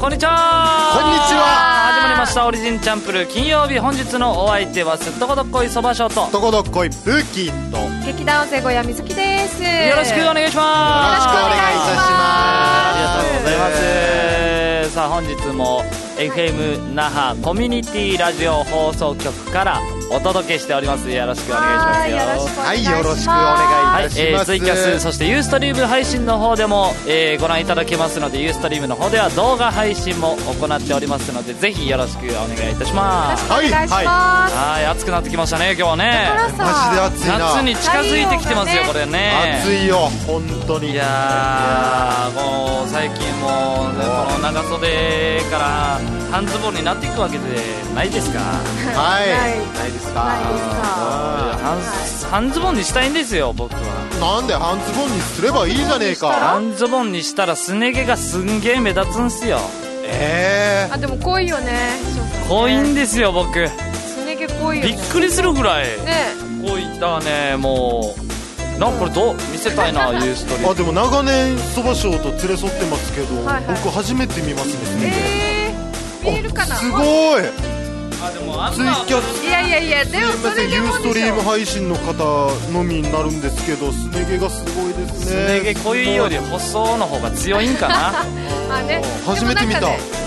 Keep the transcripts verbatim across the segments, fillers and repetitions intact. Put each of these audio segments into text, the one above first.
こんにちは。 こんにちは。 始まりましたオリジンチャンプル金曜日。本日のお相手はすっとこどっこいそばしょうととこどっこいブーキーと劇団生小屋みずきです。 よろしくお願いします。 よろしくお願いいたします。 ありがとうございます。さあ本日も エフエム 那覇コミュニティラジオ放送局からお届けしております。よろしくお願いしますよ。 はい、よろしくお願いいたします。 はい、えー、ツイキャスそしてユーストリーム配信の方でも、えー、ご覧いただけますので、ユーストリームの方では動画配信も行っておりますので、ぜひよろしくお願いいたします。 よろしくお願いします。 はい、暑くなってきましたね今日はね。 マジで暑いな。 夏に近づいてきてますよこれね。 暑いよ本当に。 いやーもう最近もう、ね、この長袖から半ズボンになっていくわけでないですか。 はい、ないですか。 ないですか。 半, 半ズボンにしたいんですよ僕は。 なんで半ズボンにすればいいじゃねえか。 半ズボンにしたらすね毛がすんげえ目立つんすよ。 えー、 あでも濃いよね。 濃いんですよ僕。 すね毛濃いよね。 びっくりするぐらいね。 濃いだね。もうなんかこれどう見せたいなユーストリーム。 あでも長年そばしょうと連れ添ってますけど、はいはい、僕初めて見ますね。 えー、見えるかな。 すごい。 あでもあツイキャス。 いやいやいやでもそれでもユーストリーム配信の方のみになるんですけど、すね毛がすごいですね。 すね毛濃いより細の方が強いんかな。 あね。 初めて見た。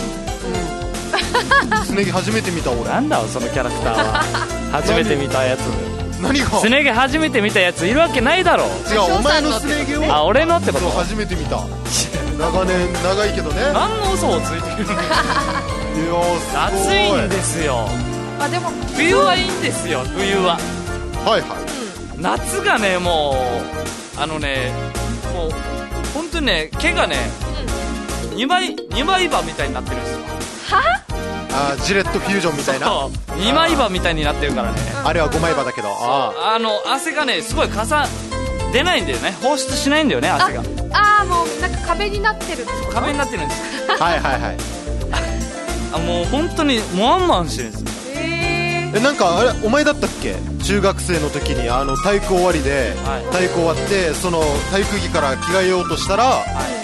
すね毛初めて見た俺。 なんだそのキャラクターは。初めて見たやつ。 何がすね毛初めて見たやついるわけないだろ。 違う、お前のすね毛を。 あ俺のってこと。 初めて見た。長年長いけどね。 何の嘘をついてるの。いや暑いんですよ。 あでも冬はいいんですよ冬は。 はいはい、 うん、夏がねもうあのねもう本当にね毛がね、うん、にまいにまい刃みたいになってるんですよ。 はあジレットフュージョンみたいな。 そうにまい刃みたいになってるからね。 あれはごまい刃だけど、 ああの汗がねすごいかさ出ないんだよね。放出しないんだよね汗が。 ああもうなんか壁になってる。 壁になってるんですよ。 はいはいはい。 あもう本当にもわんまんしてるんですよ。 えー、 えなんかあれお前だったっけ、中学生の時にあの体育終わりで、はい、体育終わってその体育着から着替えようとしたら、はい、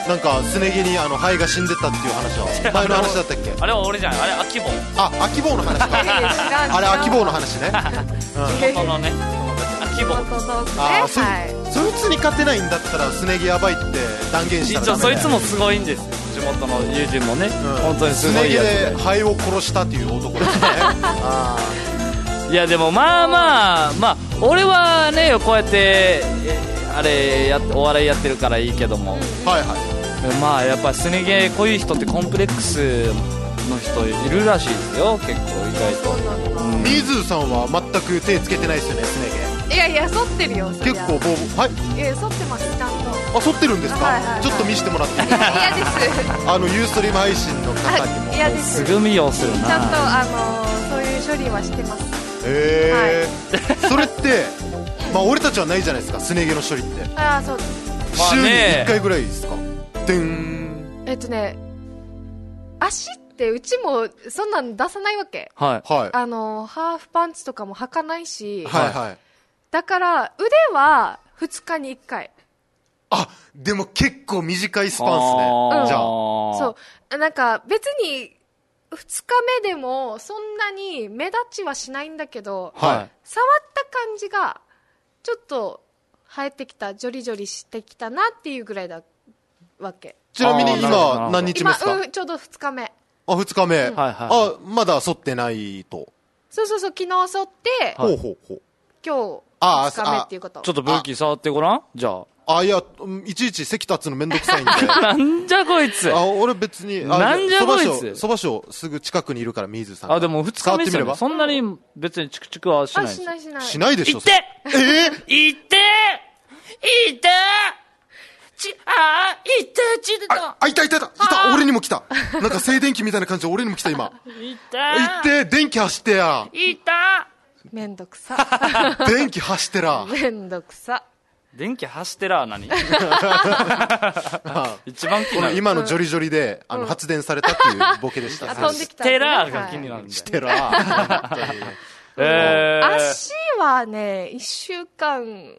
なんかすね毛にあのハエが死んでたっていう話は前の話だったっけ。 あれは俺じゃん。あれ秋坊。 あ秋坊の話か。あれ秋坊の話ね。 地元のね秋坊。 あそ, そいつに勝てないんだったらすね毛やばいって断言したらダメだよ。 一応そいつもすごいんですよ。地元の友人もね、うん、本当にすごいやつで。 すね毛でハエを殺したっていう男ですね。あいやでもまあまあまあ俺はねこうやってあれやお笑いやってるからいいけども、 はいはい、 まあやっぱすね毛濃い人ってコンプレックスの人いるらしいですよ結構意外と。 ミーズーさんは全く手つけてないですよねすね毛。いやいや剃ってるよ。 結構ボーボー。はい。 いや剃ってますちゃんと。 あ剃ってるんですか、 はいはいはい、 ちょっと見せてもらっていいですか。 嫌です。 あのユーストリーム配信の方にも。 嫌です。 すぐ見ようするな。 ちゃんとあのそういう処理はしてます。 へえーはい、それってまあ俺たちはないじゃないですかすね毛の処理って。 ああそうです、 まあね、 週にいっかいぐらいですか。でんえっとね足ってうちもそんなん出さないわけ。 はいはい。 あのハーフパンツとかも履かないし、 はいはい。 だから腕はふつかにいっかい。 あでも結構短いスパンスね、うん、じゃあそうなんか別にふつかめでもそんなに目立ちはしないんだけど、 はい、 触った感じがちょっと生えてきたジョリジョリしてきたなっていうぐらいだわけ。 ちなみに今何日目ですか。 今、うん、ちょうどふつかめ。 あふつかめ、 うん、 はいはい、あまだ剃ってないと。 そうそうそう昨日剃って、 ほうほうほう今日ふつかめっていうこと。 ちょっと武器触ってごらんじゃあ。 あいやいちいち席立つのめんどくさいんで。 なんじゃこいつ。 あ俺別にあなんじゃこいつ。 そばしょすぐ近くにいるからミーズさん。 あでもふつかめですよね。そんなに別にチクチクはしないです。 あしないしない。 しないでしょ。 いってえー、 いっていってちあーいってち出た。 あいたいたいたいた。俺にも来た。なんか静電気みたいな感じで俺にも来た今。 いったいって電気走ってや。 いっためんどくさ。 電気走ってら。 めんどくさ。 電気走ってら何一番気になる。 今のジョリジョリで、うん、あの発電されたっていうボケでした。 あ飛んできた。 してらが気になるんだよ。 してら。 えー、 足はねいっしゅうかん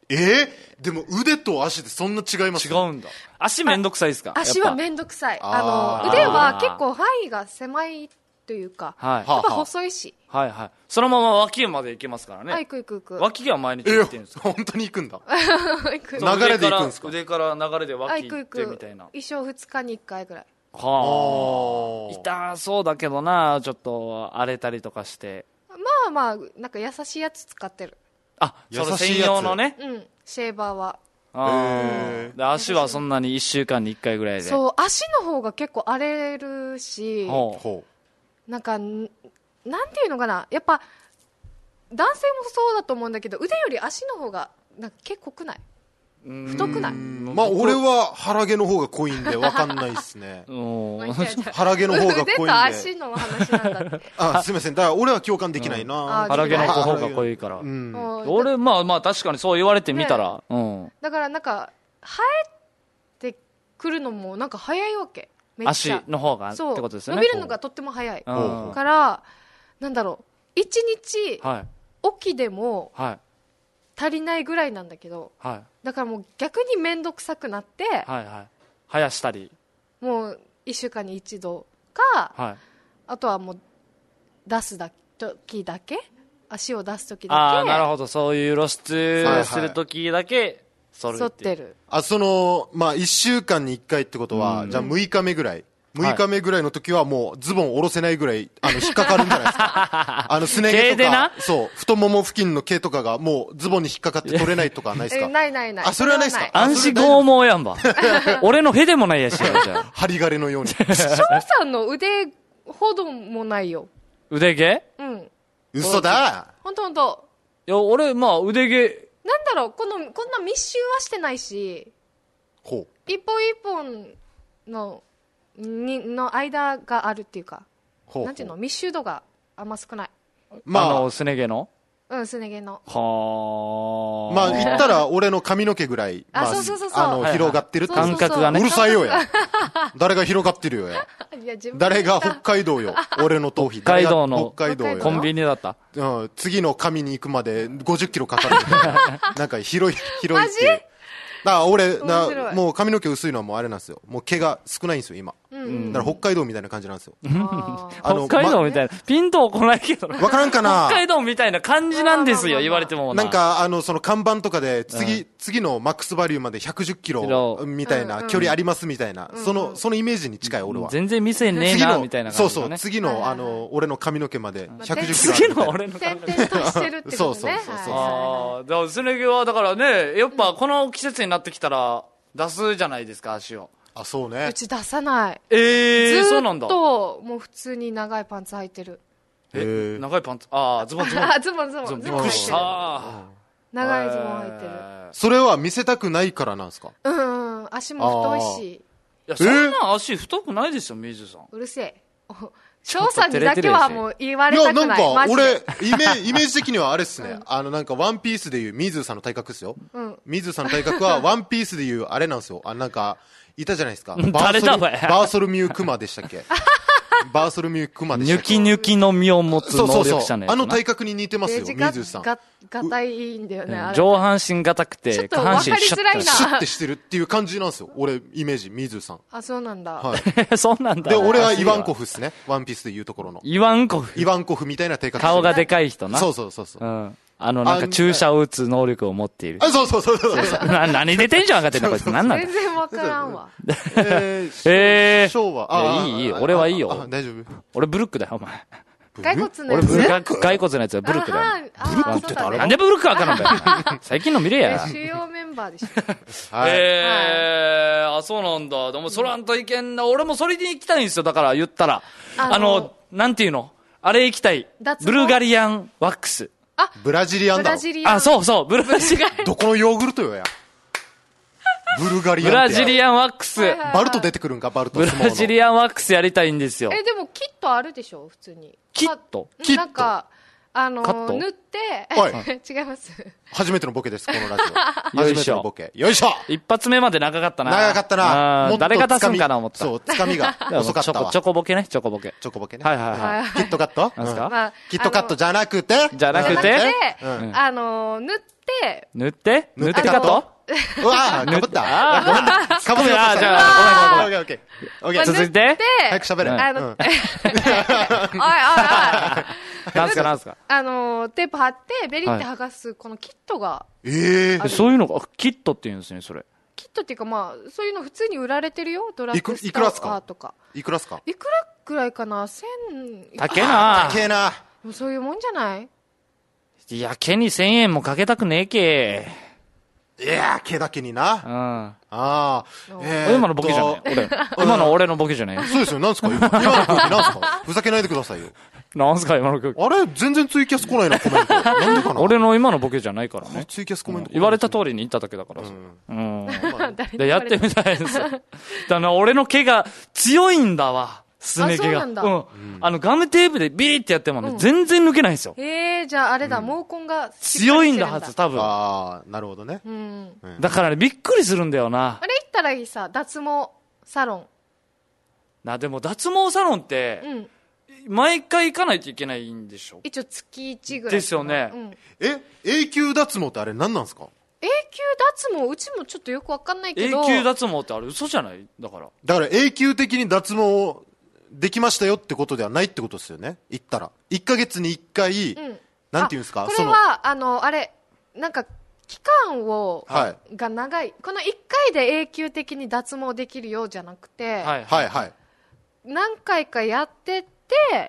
えー、でも腕と足でそんな違います？ 違うんだ。足めんどくさいですか？ 足はめんどくさい。 ああの、腕は結構範囲が狭いというか、 はい。 やっぱ細いし。 はいはい。そのまま脇まで行けますからね。 あ、行く行く行く。 脇が毎日え行ってるんですか？ 本当に行くんだ。 行く。 流れで行くんですか？ 腕から流れであ、 脇行っ行く行く。 てみたいな。 一生二日に一回ぐらい。 はあ。痛そうだけどな、ちょっと荒れたりとかして。 まあまあ、なんか優しいやつ使ってる。 あ、その専用のね。 うん、シェーバーは。 あで足はそんなにいっしゅうかんにいっかいぐらいで。 そう、足の方が結構荒れるし、 ほうなんか、なんていうのかな、やっぱ、男性もそうだと思うんだけど、腕より足の方が、なんか結構濃くない？太くない？ まあ俺は腹毛の方が濃いんで分かんないっすね。腹毛の方が濃いんで。 腕と足の話なんだって。 あ、すいません。だから俺は共感できないな。 腹毛の方が濃いから。俺、まあまあ確かにそう言われてみたら。 だからなんか、生えてくるのもなんか早いわけ。 足の方がってことですよね。 伸びるのがとっても早い。から、なんだろう、一日、起きでも、足りないぐらいなんだけど、はい、だからもう逆に面倒くさくなって、はいはい、 生やしたりもういっしゅうかんに一度か、はい、あとはもう出すだ時だけ足を出す時だけああなるほどそういう露出する時だけ剃るっていう、はいはい、 剃ってるあそのまあいっしゅうかんにいっかいってことは、うん、じゃあむいかめぐらいむいかめぐらいの時はもうズボン下ろせないぐらいあの引っかかるんじゃないですかあのすね毛とかそう太もも付近の毛とかがもうズボンに引っかかって取れないとかないですかないないないあそれはないですか暗視剛毛やんば俺のへでもないやし針金のように翔さんの腕ほどもないよ腕毛うん嘘だほんとほんといや俺まあ腕毛なんだろうこのこんな密集はしてないしほう一本一本のにの間があるっていうかほうほうなんていうの密集度があんま少ないまああのすね毛のうんすね毛のはあまあ言ったら俺の髪の毛ぐらいあ、まあ、そうそうそうそうあの広がってるって感覚がねうるさいよや誰が広がってるよやいや自分誰が北海道よ俺の頭皮北海道の北海道よコンビニだった、 うん、次の髪に行くまでごじゅっキロかかるなんか広い広いっていうだから俺だもう髪の毛薄いのはもうあれなんですよもう毛が少ないんですよ今、うん、だから北海道みたいな感じなんですよ北海道みたいな、ま、ピンとこないけど分からんかな北海道みたいな感じなんですよ言われてもなんかあのその看板とかで次、うん、次のマックスバリューまでひゃくじゅっキロみたいな距離ありますみたいな、うんうん、そのそのイメージに近い俺は全然店ねえなみたいな感じ、ね、 そうそう次のあの俺の髪の毛までひゃくじゅっキロ次の俺の髪の毛点々としてるってことねそうそうそうそうああだからすね毛はだからねやっぱこの季節になってきたら出すじゃないですか足をあそうねうち出さないえー、そうなんだずっともう普通に長いパンツ履いてるえ長いパンツああズボンズボンズボンズボンズボンびっくりした長いズボン履いてるそれは見せたくないからなんですかうん足も太いしいやそんな足太くないですよ水さんうるせえ翔さんにだけはもう言われたくないいやなんか俺イメイメージ的にはあれっすね、うん、あのなんかワンピースでいう水さんの体格っすよ、うん、水さんの体格はワンピースでいうあれなんですよあなんかいたじゃないですかバーソルバーソルミュークマでしたっけバーソルミュークマでしたっけニュキニュキの実を持つ能力者のやつなそうそうそうあの体格に似てますよ水さんががたいんだよね、 うん、上半身がたくて下半身シュッてシュッてしてるっていう感じなんですよ俺イメージ水さんあそうなんだ、 はい、 そうなんだで俺はイワンコフっすねワンピースでいうところのイワンコフイワンコフみたいな体格顔がでかい人なそうそうそうそう、 うんあの、なんか注射を打つ能力を持っている。 あ、そうそうそうそうそう。 な、何でテンション上がってんのこいつ。何なんだ全然わからんわ。 えー、 えー。 昭和。 あ、いい、いい。俺はいいよ。 大丈夫。 俺ブルックだよ、お前。 骸骨のやつ俺、骸骨のやつはブルックだよ。 ブルックって誰なんでブルックわかんないんだよ。最近の見れや。 主要メンバーでしょ。 えー、あ、そうなんだ。でも、そらんといけんな。俺もそれで行きたいんですよ。だから、言ったら。あの、なんていうのあれ行きたい。ブルガリアンワックス。 あ、 ブラジリアンだろ。 あ、そうそう、ブラジリアン。 どこのヨーグルトよや。ブルガリアン。 ブラジリアンワックス。 バルト出てくるんか、バルト。 ブラジリアンワックスやりたいんですよ。 え、でもキットあるでしょ、普通に。 キットキットなんか、あの、塗って、違います。 初めてのボケです、このラジオ。初めてのボケ。よいしょ一発目まで長かったな。 長かったな。 誰が出すんかな思った。 そう、つかみが遅かったわ。 チョコボケね、チョコボケ。 チョコボケね。 はいはいはい。 キットカットなんすかキットカットじゃなくてじゃなくてあの、塗って塗って塗ってカットうわぁ、かぶった。かぶった。かぶった。 あ、じゃあ、ごめんごめんごめん。 オッケーオッケー。 続いて、 早く喋れ。 あの、おいおいおい。 なんすかなんすか。 あの、テープ貼って、ベリって剥がす、このキットが。 ええ。 そういうのが、キットって言うんですね、それ。 キットっていうかまあ、そういうの普通に売られてるよ。ドラッグストアとか。 いくらっすかいくらくらいかな千。 高えな。 高えな。 そういうもんじゃない？ いや、毛に千円もかけたくねえけ。 いやー、毛だけにな。うん。ああ。 えー、今のボケじゃない俺。今の俺のボケじゃないそうですよ。なんすか今の空気なんすかふざけないでくださいよ。 なんすか今の空気。 あれ全然ツイキャス来ないな、コメント。なんでかな俺の今のボケじゃないからね。 ツイキャスコメント。 言われた通りに言っただけだからさ。うん。で、やってみたいですよ。だから俺の毛が強いんだわ。すね毛が。うん。あの、ガムテープでビーってやってもね、全然抜けないんですよ。 ええ、じゃああれだ、毛根が強いんだはず、多分。 ああ、なるほどね。 うん。 だからね、びっくりするんだよな。 あれ行ったらいいさ、脱毛サロン。 な、でも脱毛サロンって、毎回行かないといけないんでしょ？ 一応月いちぐらい。 ですよね。 え、永久脱毛ってあれ何なんですか？ 永久脱毛、うちもちょっとよくわかんないけど。 永久脱毛ってあれ嘘じゃない？だから。 だから永久的に脱毛できましたよってことではないってことですよね。言ったら。いっかげつにいっかい、うん、なんていうんですか？ これは、あの、あれ、なんか、期間を、はい、が長い。このいっかいで永久的に脱毛できるようじゃなくて、 はいはいはい。 何回かやってって、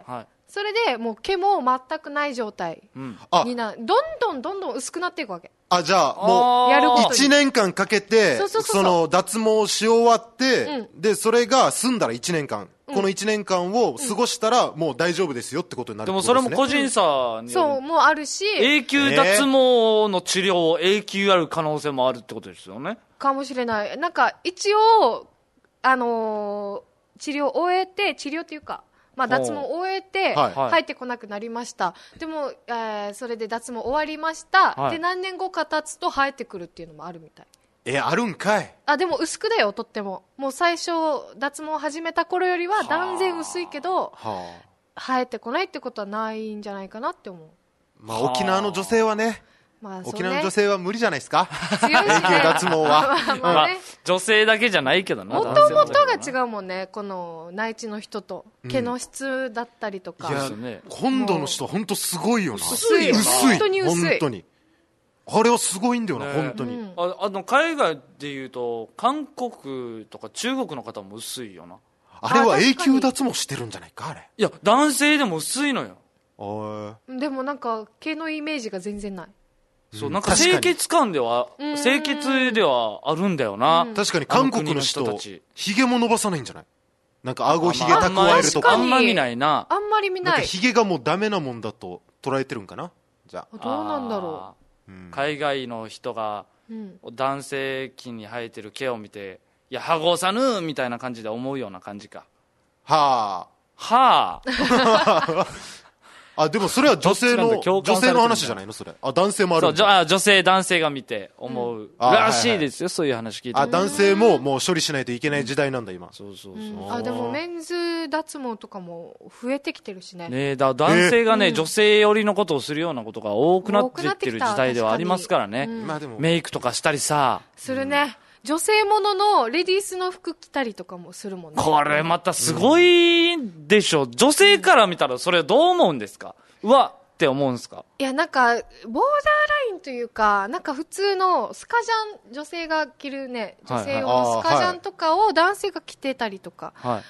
はい、それでもう毛も全くない状態になる。どんどんどんどん薄くなっていくわけ。 あ、じゃあ、もう、やるいちねんかんかけて、その、脱毛し終わって、うん、で、それが済んだらいちねんかん。うん、このいちねんかんを過ごしたら、もう大丈夫ですよってことになるってことですね。 でもそれも個人差による。 そう、もうあるし。 永久脱毛の治療を永久ある可能性もあるってことですよね。 かもしれない。なんか、一応、あのー、治療を終えて、治療っていうか、まあ、脱毛を終えて、生えてこなくなりました。はい、でも、えー、それで脱毛終わりました。はい、で、何年後か経つと生えてくるっていうのもあるみたい。 え、あるんかい。 あ、でも薄くだよ、とっても。もう最初、脱毛を始めた頃よりは断然薄いけど、はあ、生えてこないってことはないんじゃないかなって思う。 まあ、沖縄の女性はね、まあ、沖縄の女性は無理じゃないですか。 強いしね。 永久脱毛は。 まあ、女性だけじゃないけどな。 もともとが違うもんね。この内地の人と毛の質だったりとか。 いや、今度の人本当すごいよな。 薄いよ。 薄い。 本当に薄い。 本当に。あれはすごいんだよな、本当に。 あ、あの、海外で言うと、韓国とか中国の方も薄いよな。 あれは永久脱毛してるんじゃないか、あれ。 いや、男性でも薄いのよ。 でもなんか、毛のイメージが全然ない。 そう、なんか清潔感では、清潔ではあるんだよな。 確かに韓国の人、髭も伸ばさないんじゃない？なんか顎髭蓄えるとか。 あんま見ないな。 あんまり見ない。 なんか髭がもうダメなもんだと捉えてるんかな？じゃあ。 どうなんだろう。海外の人が、男性器に生えてる毛を見て、いや、はごさぬみたいな感じで思うような感じか。 はあ。はあ。あ、でもそれは女性の、女性の話じゃないのそれ。あ、男性もあるんだ。 そう、あ、女性、男性が見て思う、うん、らしいですよ、そういう話聞いて。 あ、男性ももう処理しないといけない時代なんだ、今。 そうそうそう。うん、あ、でもメンズ脱毛とかも増えてきてるしね。 ねえ、だ男性がね、えー、女性寄りのことをするようなことが多くなっていってる時代ではありますからね。まあでもメイクとかしたりさ。 するね。うん、女性もののレディースの服着たりとかもするもんね。 これまたすごいでしょ。女性から見たらそれどう思うんですか？うわって思うんですか？ いや、なんか、ボーダーラインというか、なんか普通のスカジャン、女性が着るね、女性用のスカジャンとかを男性が着てたりとか、はい、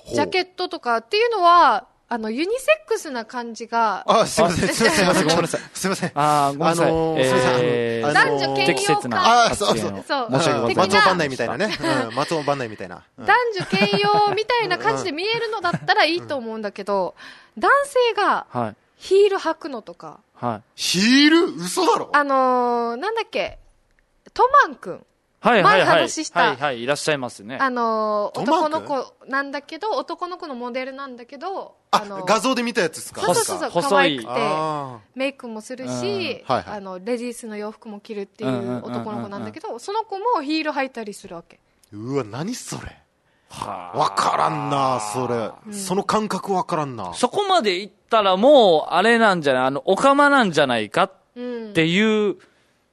ジャケットとかっていうのは、あの、ユニセックスな感じが。 あ、すいません、すいません、ごめんなさい。すいません。 あ、ごめんなさい。あのー、すいません。 えー、男女兼用感。 あ、そうそう。 そう。 申し訳ございません。松尾番内みたいなね。うん、松尾番内みたいな。 男女兼用みたいな感じで見えるのだったらいいと思うんだけど、男性が、はい。ヒール履くのとか。 はい。 ヒール？嘘だろ？ あのー、なんだっけ、トマンくん。 はいはいはい。 前話した。 はいはい、いらっしゃいますね。 あのー、男の子なんだけど、男の子のモデルなんだけど、 あ、あのー、画像で見たやつですか？ そうそうそう、可愛くて、メイクもするし、あ, あの、レディースの洋服も着るっていう男の子なんだけど、その子もヒール履いたりするわけ。 うわ、何それ。わからんな、それ、うん。その感覚わからんな。 そこまでいったらもう、あれなんじゃない、あの、オカマなんじゃないかっていう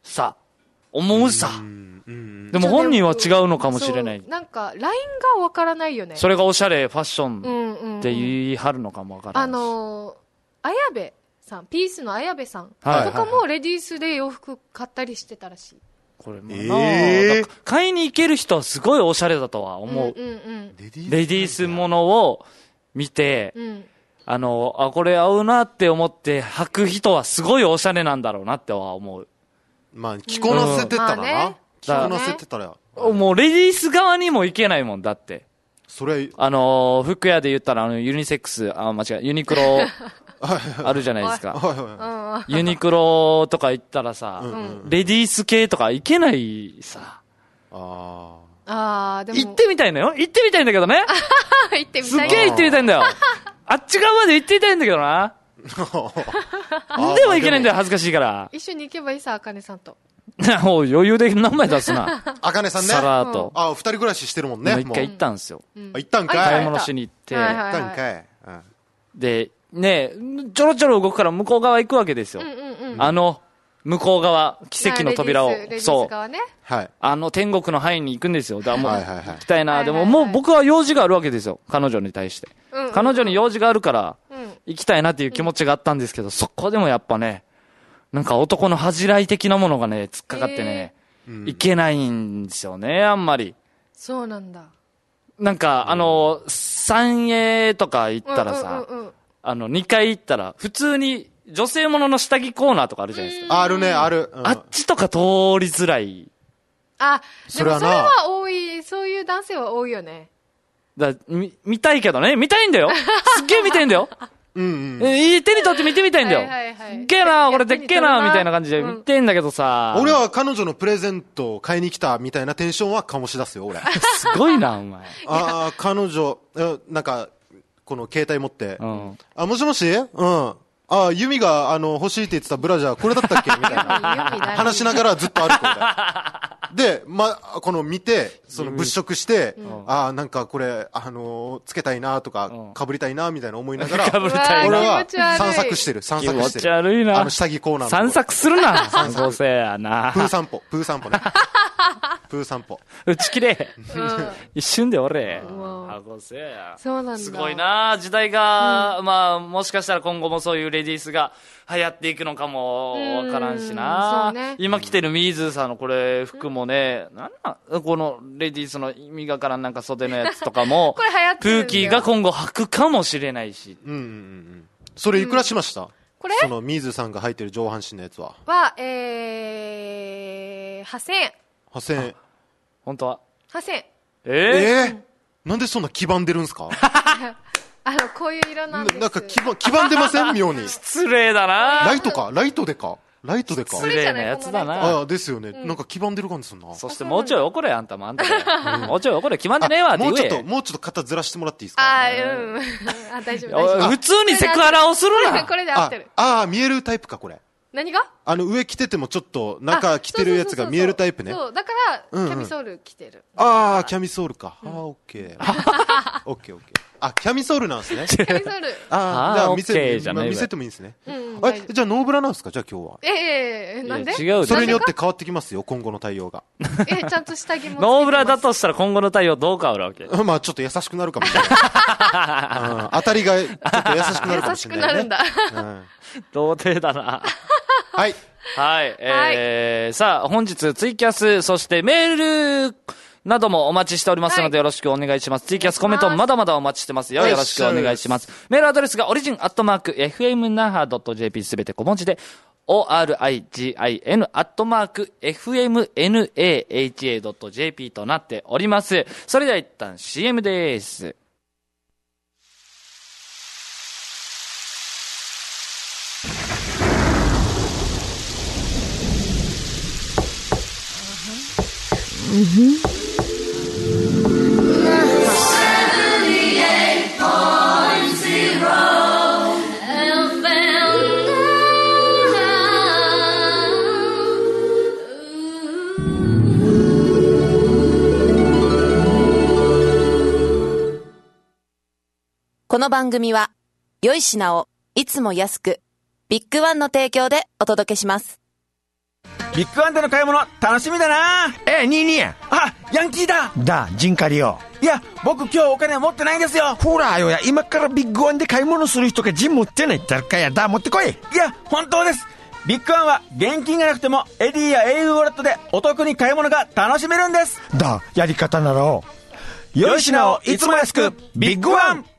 さ、思うさ。でも本人は違うのかもしれない。 なんか、ラインがわからないよね。 それがおしゃれ、ファッションって言い張るのかもわからない。 あのー、綾部さん、ピースの綾部さんとかもレディースで洋服買ったりしてたらしい。 これもな、えー、買いに行ける人はすごいおしゃれだとは思う。うんうんうん、レディースものを見て、うん、あの、あ、これ合うなって思って履く人はすごいおしゃれなんだろうなっては思う。 まあ、着こなせてたらな。うんまあね、着こなせてたら。 もうレディース側にも行けないもんだって。 それあの、服屋で言ったらあのユニセックス、あ、間違え、ユニクロあるじゃないですか。ユニクロとか行ったらさ、うんうん、レディース系とか行けないさ。 ああ。でも行ってみたいのよ。行ってみたいんだけどね。 行ってみたい。 すっげえ行ってみたいんだよ。あっち側まで行ってみたいんだけどな。でも行けないんだよ、恥ずかしいから。 一緒に行けばいいさ、あかねさんと。 もう余裕で名前出すな。 あかねさんね。 さらーと。 あ、二人暮らししてるもんね。 もう一回行ったんですよ。 行ったんかい。 買い物しに行って。 行ったんかい。 で、ねちょろちょろ動くから向こう側行くわけですよ。あの、向こう側、奇跡の扉を。そう。はい。あの天国の範囲に行くんですよ。だからもう、行きたいな。でももう僕は用事があるわけですよ。彼女に対して。彼女に用事があるから、行きたいなっていう気持ちがあったんですけど、そこでもやっぱね、なんか男の恥じらい的なものがね、突っかかってね、いけないんですよね、あんまり。 そうなんだ。 なんか、あの、三栄とか行ったらさ、あの、二階行ったら、普通に女性ものの下着コーナーとかあるじゃないですか。 あるね、ある。 あっちとか通りづらい。 あ、でもそれは多い、そういう男性は多いよね。 だ見、見たいけどね、見たいんだよ。すっげえ見たいんだよ。うんうん。いい手に取って見てみたいんだよ。はいはいはい。でっけえな、これでっけえな、みたいな感じで見てんだけどさ。 俺は彼女のプレゼントを買いに来たみたいなテンションは醸し出すよ、俺。 すごいな、お前。 ああ、彼女、なんか、この携帯持って。うん。あ、もしもしうん。あ、ユミが、あの、欲しいって言ってたブラジャー、これだったっけみたいな。話しながらずっと歩くんで、ま、この見て、その物色して、うん、あ、なんかこれ、あのー、つけたいなとか、被りたいなみたいな思いながら、 被りたいな。 俺は散策してる、散策してる。 気持ち悪いな。 あの、下着コーナーの。 散策するな。散策せやな。 プー散歩、プー散歩ね。プー散歩。 打ち切れ。一瞬で俺。あ、ごせや。 そうなんだ。 すごいな時代が、うん、まあ、もしかしたら今後もそういうレディースが流行っていくのかもわからんしな、ね、今着てるミーズさんのこれ服もね、なんなんこのレディースの意味がからんなんか袖のやつとかも、 これ流行ってるんだよ。 プーキーが今後履くかもしれないし。 うんうんうん。それいくらしました、うん、これそのミーズさんが履いてる上半身のやつは。 は、えー、はっせんえん。 はっせんえん。 本当ははっせんえん。 えー、 えー、なんでそんな黄ばんでるんすかあの、こういう色なんです。 な、なんか黄ば、黄ばんでません妙に。 失礼だなライトかライトでかライトでか失礼なやつだなああ、ですよね、うん。なんか黄ばんでる感じすんな。 そしてもうちょい怒れ、あんたもあんたも。もうちょい怒れ、黄ばんでねえわって言え。 もうちょっと、もうちょっと肩ずらしてもらっていいですかああ、うん。あ、大丈夫、大丈夫。 普通にセクハラをするな。 これで合ってる。 ああ、見えるタイプか、これ。 何があの、上着ててもちょっと中着てるやつが見えるタイプね。 そう、だから、キャミソール着てる。 ああ、キャミソールか。ああ、オッケー。オッケーオッケー。あ、キャミソールなんですね。 キャミソール。 ああ、じゃあ見せ、見せてもいいんですね。え、じゃあノーブラなんですかじゃあ今日は。 ええ、なんで違う。 それによって変わってきますよ、今後の対応が。 え、ちゃんと下着も。 ノーブラだとしたら今後の対応どう変わるわけまあちょっと優しくなるかもしれない。当たりがちょっと優しくなるかもしれない。優しくなるんだ。童貞だな。 はい。 はい。えー、さあ、本日ツイキャス、そしてメールなどもお待ちしておりますので、よろしくお願いします。ツイキャスコメントまだまだお待ちしてますよ。よろしくお願いします。メールアドレスがオリジンアットマーク エフエムナハドットジェーピー すべて小文字で、オーアールアイジーアイエヌ アットマーク エフエムナハドットジェーピー となっております。それでは一旦 シーエム です。 この番組は良い品をいつも安くビッグワンの提供でお届けします。 ビッグワンでの買い物楽しみだな。 え、ニーニー。 あ、ヤンキーだ。 だ、ジンカリよ。 いや、僕今日お金持ってないんですよ。 ほらよや、今からビッグワンで買い物する人がジン持ってないってあるかや。だ、持ってこい。 いや、本当です。ビッグワンは現金がなくてもエディや エーユー ウォレットでお得に買い物が楽しめるんです。 だ、やり方なら良い品をいつも安く、ビッグワン。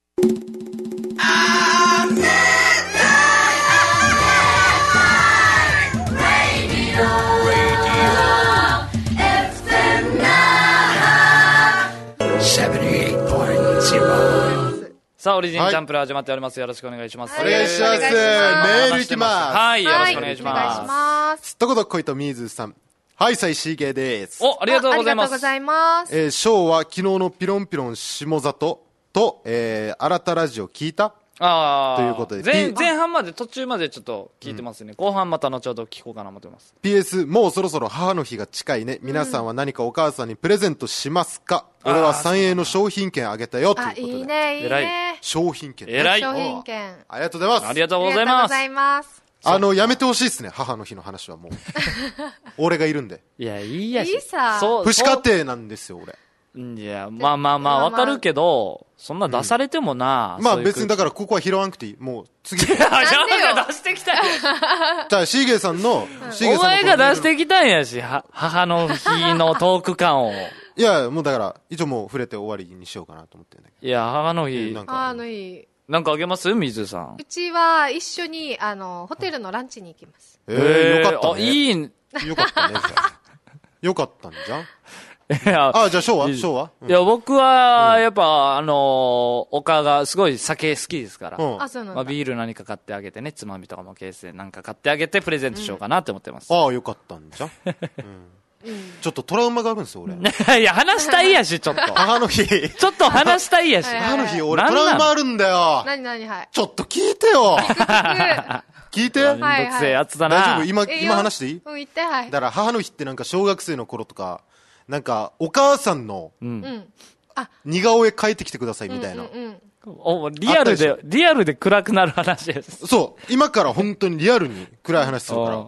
さあ、オリジンチャンプラー始まっております。よろしくお願いします。 お願いします。メールいきます。 はい、よろしくお願いします。 すっとこどっこいとみーずさん。はい、さいしげです。 お、ありがとうございます。 ありがとうございます。 えー、ショーは昨日のピロンピロン下里と、えー、新たラジオ聞いたああ。 ということで。 前、前半まで、途中までちょっと聞いてますね。うん、後半また後ほど聞こうかなと思ってます。 ピーエス、もうそろそろ母の日が近いね。皆さんは何かお母さんにプレゼントしますか？うん、俺は三栄の商品券あげたよ、ということで。 いいね、いいね。 商品券。 えらい。 商品券。 ありがとうございます。 ありがとうございます。 ありがとうございます。 あの、やめてほしいですね、母の日の話はもう。俺がいるんで。 いや、いいやし。 いいさ。 そう。父子家庭なんですよ、俺。 いや、まあまあまあ、わかるけど、そんな出されてもな、 うん、まあ別にだからここは拾わなくていい。もう次。 いや、じゃあ出してきたんや。 じゃあ、シーゲーさんの、 シーゲーさんの。お前が出してきたんやし、母の日のトーク感を。 いや、もうだから、一応もう触れて終わりにしようかなと思ってんだけど。 いや、母の日。 母の日。 なんかあげます水さん。 うちは一緒に、あの、ホテルのランチに行きます。 えー、よかったね。 あ、いい。 よかったね、じゃあ。よかったんじゃんいや、あ、じゃあ、ショーはショーは、 うん、いや、僕は、やっぱ、うん、あのー、おかがすごい酒好きですから。うん、 あ、そうなんだ。 まあ、ビール何か買ってあげてね、つまみとかもケースで何か買ってあげてプレゼントしようかなって思ってます。 うん、ああ、よかったんじゃん。うん、ちょっとトラウマがあるんですよ、俺。 いや、話したいやし、ちょっと。 母の日。 ちょっと話したいやし。 母の日、俺トラウマあるんだよ。 なになに、はい。 ちょっと聞いてよ。聞いて。 めんどくせえやつだな。 大丈夫今、今話していい？ うん、言って、はい。 だから母の日ってなんか小学生の頃とか、なんか、お母さんの、似顔絵描いてきてくださいみたいな。 お、リアルで、リアルで暗くなる話です。 そう。今から本当にリアルに暗い話するから。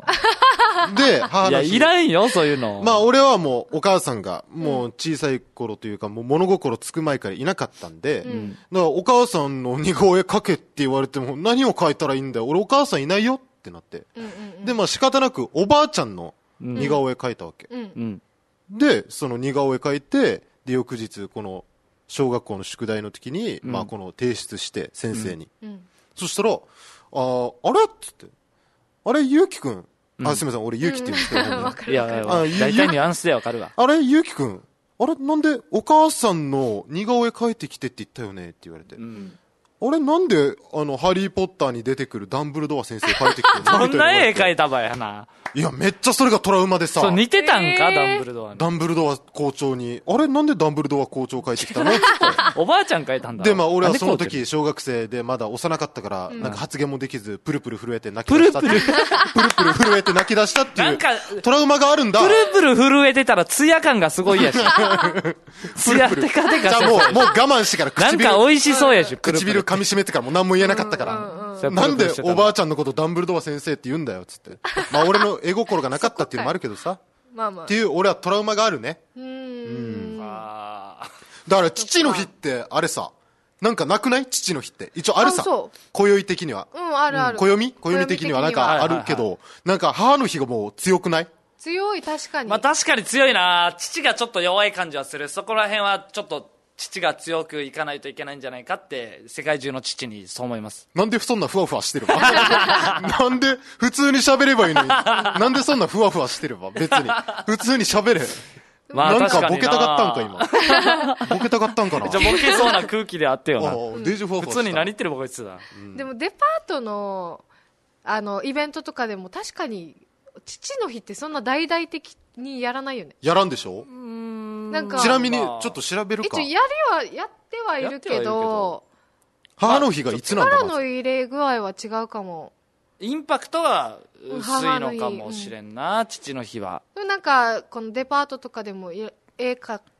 で、母の日。 いや、いらんよ、そういうの。 まあ、俺はもう、お母さんが、もう小さい頃というか、もう物心つく前からいなかったんで、だからお母さんの似顔絵描けって言われても、何を描いたらいいんだよ。俺お母さんいないよってなって。で、まあ仕方なく、おばあちゃんの似顔絵描いたわけ。で、その似顔絵描いて、で、翌日、この、小学校の宿題の時に、うん、まあ、この提出して、先生に。うん、そしたら、ああ、あれっつって。あれ、ゆうきくん。あ、すみません、俺、ゆうきって言うんですけど。 いやいや、大体ニュアンスでわかるわ。 あれ、ゆうきくん。あれ、なんで、お母さんの似顔絵描いてきてって言ったよねって言われて。うん、あれ、なんで、あの、ハリーポッターに出てくるダンブルドア先生描いてきてるのそんな絵描いたばやな。 いや、めっちゃそれがトラウマでさ。 そう、似てたんか、ダンブルドアに。 ダンブルドア校長に、あれなんでダンブルドア校長書いてきたのって。 おばあちゃん書いたんだ。 で、まあ俺はその時、小学生でまだ幼かったから、なんか発言もできず、プルプル震えて泣き出したっていう。プルプル震えて泣き出したっていう。なんか、トラウマがあるんだ。 プルプル震えてたらツヤ感がすごいやし。ツヤテカテカ。 じゃあもう、もう我慢してから唇。なんか美味しそうやし、 唇噛み締めてからもう何も言えなかったから。なんでおばあちゃんのことダンブルドア先生って言うんだよ、つって。まあ俺の絵心がなかったっていうのもあるけどさ。まあまあ。っていう、俺はトラウマがあるね。うん。だから父の日って、あれさ、なんかなくない父の日って。一応あるさ。暦的には。 うん、あるある。 暦暦的にはなんかあるけど、なんか母の日がもう強くない？ 強い、確かに。 まあ確かに強いな。父がちょっと弱い感じはする。そこら辺はちょっと、父が強くいかないといけないんじゃないかって世界中の父にそう思います。 なんでそんなふわふわしてるわなんで普通に喋ればいいのになんでそんなふわふわしてれば別に普通に喋れ。まあなんかボケたかったんか今ボケたかったんかな。 じゃあボケそうな空気であってよなデージふわふわした。 普通に何言ってるこいつだ、 うん、でもデパートのあのイベントとかでも確かに父の日ってそんな大々的にやらないよね。 やらんでしょ。 うーんなんかちなみにちょっと調べるか。 一応やりはやってはいるけど母の日がいつなんだ。 力の入れ具合は違うかも。 インパクトが薄いのかもしれんな、うん、父の日は。 でもなんかこのデパートとかでも絵描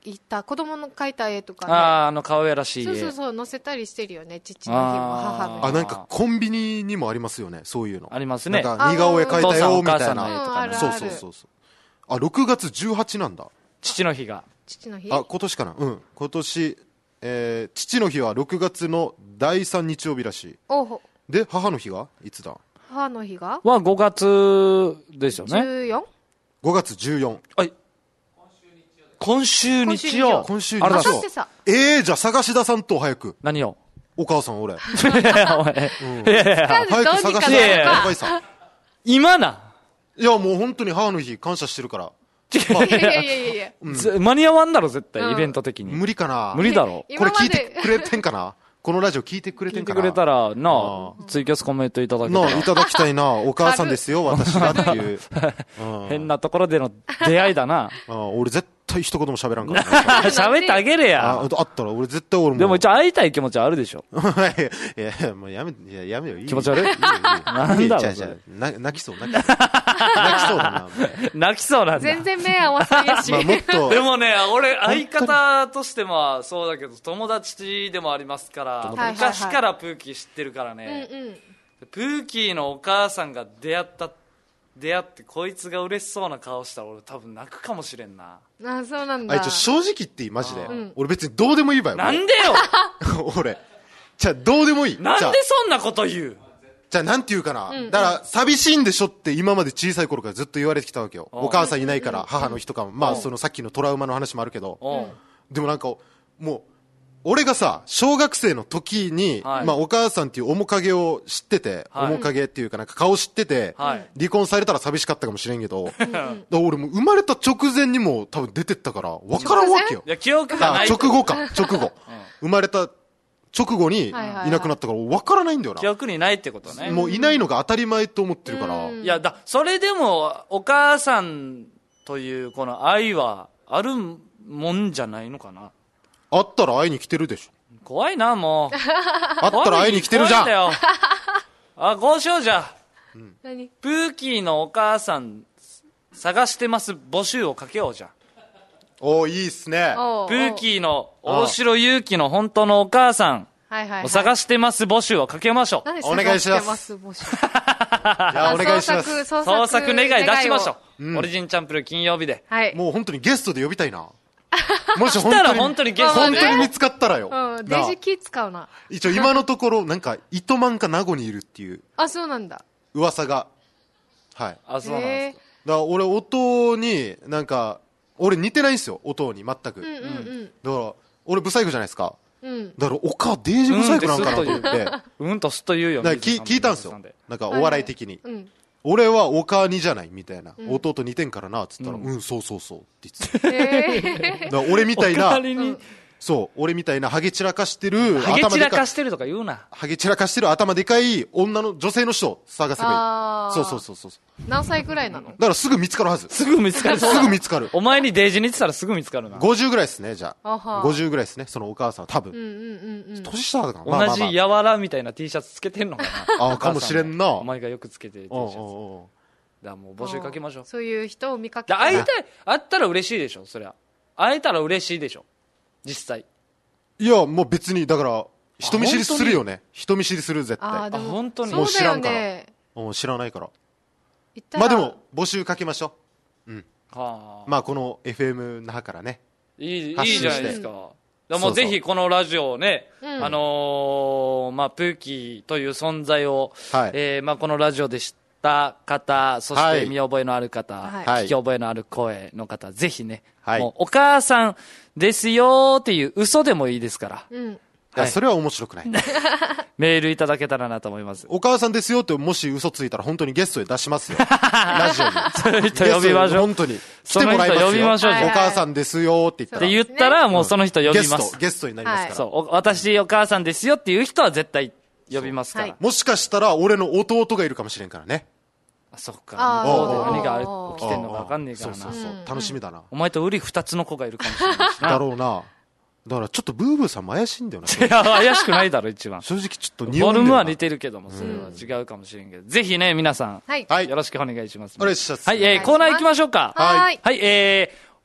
た子供の描いた絵とかね。 ああ、あの可愛らしい絵。 そうそうそう、載せたりしてるよね。父の日も母の日も。 あ、なんかコンビニにもありますよね、そういうの。 ありますね。 なんか似顔絵描いたよみたいな。 うん、 そうそうそうそう。あ、ろくがつじゅうはちなんだ。 父の日が。 父の日。 あ、今年かな。うん、今年、えー、父の日はろくがつのだいさん日曜日らしい。 おほ。 で、母の日がいつだ。 母の日がはごがつですよね。 じゅうよん? ごがつじゅうよっか。 はい。今週日曜。 今週日曜。 あさってさ。 えー、じゃあ探し出さんと早く。 何を？ お母さん俺。いやいや、お前。いやいや、 早く探し出さんとやばいさ。 今な。 いや、もう本当に母の日感謝してるから。 いやいやいやいや、 うん、間に合わんだろ絶対、うん、イベント的に無理かな。 無理だろ。 これ聞いてくれてんかな。このラジオ聞いてくれてんかな。 聞いてくれたらなあ、ツイキャスコメントいただけたらなあ、いただきたいな。お母さんですよ私がっていう、 うん、変なところでの出会いだな。 ああ、俺絶対一言も喋らんから喋ってあげれや。 あ, あったら俺絶対俺も。 でも一応会いたい気持ちはあるでしょ。 いやいや、もうやめ、いややめよ。いい気持ち悪い。いいなんだろうそれ。 泣きそう泣きそう泣きそうだな。 泣きそうなんだ。 全然目合わせやし、まあ、 もっとでもね、俺相方としてもそうだけど友達でもありますから、昔からプーキー知ってるからね、うんうん、プーキーのお母さんが出会った出会ってこいつが嬉しそうな顔したら俺多分泣くかもしれんな。 あ、そうなんだ。 あ、一応正直言っていいマジで、うん、俺別にどうでもいいわよ。 なんでよ俺じゃあどうでもいい。 なんでそんなこと言う。 じゃあなんて言うかな、うんうん、だから寂しいんでしょって今まで小さい頃からずっと言われてきたわけよ。お母さんいないから、母の日とかも、まあそのさっきのトラウマの話もあるけど、でもなんかもう俺がさ小学生の時に、はい、まあお母さんっていう面影を知ってて、はい、面影っていうかなんか顔知ってて、はい、離婚されたら寂しかったかもしれんけど、だ俺も生まれた直前にも多分出てったから分からんわけよ。 いや記憶がない。 直後か直後、うん、生まれた直後にいなくなったから分からないんだよな。 記憶にないってことね。 もういないのが当たり前と思ってるから。 いやだそれでもお母さんというこの愛はあるもんじゃないのかな。 あったら会いに来てるでしょ。 怖いなもう。 あったら会いに来てるじゃん。 よあ、こうしようじゃ、 うん、何プーキーのお母さん探してます募集をかけようじゃん。 おー、いいっすね。 プーキーの大城祐樹の本当のお母さんを探してます募集をかけましょう。 お願いします。いや、お願いします。 捜索願い出しましょう、うん、オリジンチャンプル金曜日で、 はい、 もう本当にゲストで呼びたいな。 もし本当に本当にゲストで本当に見つかったらよ、 うん、デジキ使うな。 一応今のところなんか糸満か名護にいるっていうあ、そうなんだ噂が。はい。 あ、そうなんですか。 だから俺音になんか俺似てないんですよ、音に全く、うんうんうん、だから俺ブサイクじゃないですか、うん、だからおかデージブサイクなんかなと思ってうんとすっと言うよ。 だから聞いたんですよ、なんかお笑い的に、はいはい、うん、俺はおかにじゃないみたいな、うん、弟似てんからなっつったら、うん、うん、そうそうそうって言ってた、えー、だから俺みたいな、そう、俺みたいなハゲ散らかしてる、 ハゲ散らかしてるとか言うな。 ハゲ散らかしてる頭でかい女の女性の人を探せばいい。そうそうそうそう。 何歳くらいなの？ だからすぐ見つかるはず。 すぐ見つかる。 すぐ見つかる。 お前にデージに言ってたらすぐ見つかるな。 ごじゅうぐらいですね、じゃあ。ごじゅうぐらいですね、そのお母さんは多分。うんうんうんうん。年下だから。 同じやわらみたいな T シャツつけてんのかな。 ああ、かもしれんな。 お前がよくつけてる T シャツ。だからもう募集かけましょう。 そういう人を見かけた。 会いたい、会ったら嬉しいでしょ、そりゃ。会えたら嬉しいでしょ、実際。 いや、もう別に、だから、人見知りするよね。人見知りする、絶対。 あ、でも本当に。 もう知らんから。もう知らないから。まあでも、募集かけましょう。うん。はあ。まあこの エフエム 那覇からね。 いい、いいじゃないですか。うん、もうぜひこのラジオをね、うん、あのー、まあプーキーという存在を、はい、えー、まあこのラジオで知った方、そして見覚えのある方、はい、聞き覚えのある声の方、ぜひね、はい、もうお母さんですよーっていう嘘でもいいですから。うん、 いや、それは面白くない。 メールいただけたらなと思います。 お母さんですよってもし嘘ついたら本当にゲストで出しますよ。ラジオに。 その人呼びましょう。 本当に。来てもらいますよ。 呼びましょう。お母さんですよって言ったら。 って言ったらもうその人呼びます。ゲスト、ゲストになりますから。 そう。私お母さんですよっていう人は絶対呼びますから。 もしかしたら俺の弟がいるかもしれんからね。 あ、そっか。何が起きてんのか分かんねえからな。 そうそうそう。楽しみだな。 お前とウリ二つの子がいるかもしれないしな。 だろうな。だからちょっとブーブーさんも怪しいんだよな。 いや、怪しくないだろ、一番。 正直ちょっと匂い。フォルムは似てるけども、それは違うかもしれんけど。ぜひね、皆さん。はい。よろしくお願いします。 お願いします。 はい、えー、コーナー行きましょうか。 はい。 はい、えー、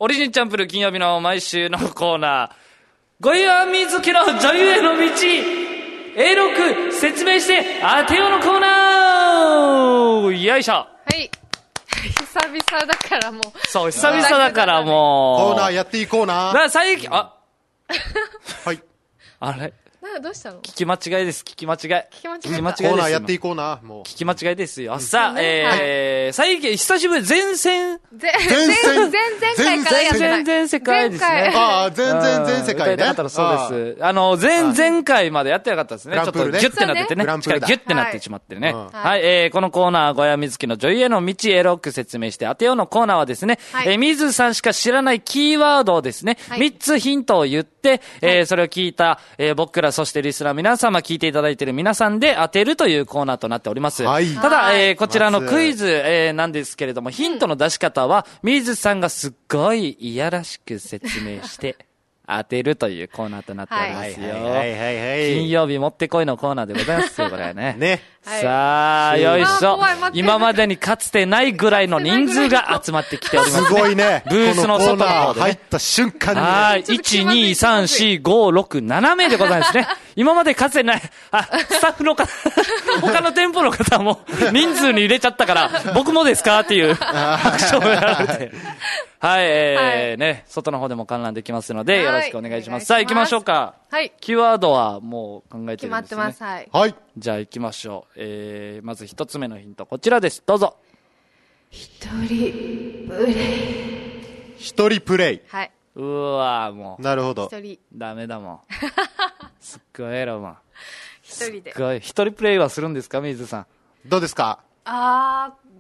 オリジンチャンプル金曜日の毎週のコーナー、ご岩水木の女優への道 エーろく 説明して当てようのコーナー。よいしょ。 はい久々だからもうそう久々だからもうコーナーやっていこうな。 だから最近あはいあれなどうしたの。 聞き間違いです。聞き間違い聞き間違い聞き間違いです。 コーナーやっていこうな。もう聞き間違いですよ。さあ、えー、最近久しぶり前線前線前々回からやってない。 全然世界ですね。 ああ、全然全世界ね。 だったらそうです。あの、前々回までやってなかったですね。ちょっとギュッてなっててね。力ギュッてなってしまってね。はい、えー、このコーナー、小山瑞希の女優への道エロく説明して当てようのコーナーはですね、えー、水さんしか知らないキーワードをですね、みっつヒントを言って、えー、それを聞いた、えー、僕ら、そしてリスナー皆様、聞いていただいている皆さんで当てるというコーナーとなっております。はい、ただ、えー、こちらのクイズ、えー、なんですけれども、ヒントの出し方は、水さんがすっごいいやらしく説明して、当てるというコーナーとなっておりますよ。はいはいはいはい。金曜日もってこいのコーナーでございますよ、これはね。 ね。 さあ、よいしょ。今までにかつてないぐらいの人数が集まってきております、ね。 すごいね。 ブースの外の方で、ね。 入った瞬間に。 はい。いち、に、さん、よん、ご、ろく、なな名でございますね。今までかつてない、あ、スタッフの方、他の店舗の方も人数に入れちゃったから、僕もですかっていう拍手をやられて。はい、えー、はい、ね、外の方でも観覧できますので、よろしくお願いします。さあ、行きましょうか。はい。キーワードはもう考えてるんですね。決まってます。はい。はい。じゃあ行きましょう。えー、まず一つ目のヒント、こちらです。どうぞ。 一人プレイ。 一人プレイ。 はい。 うわーもう。 なるほど。 一人。 ダメだもん。すっごいエロもん。 一人で。 すっごい。一人プレイはするんですか、水さん。 どうですか。 あー。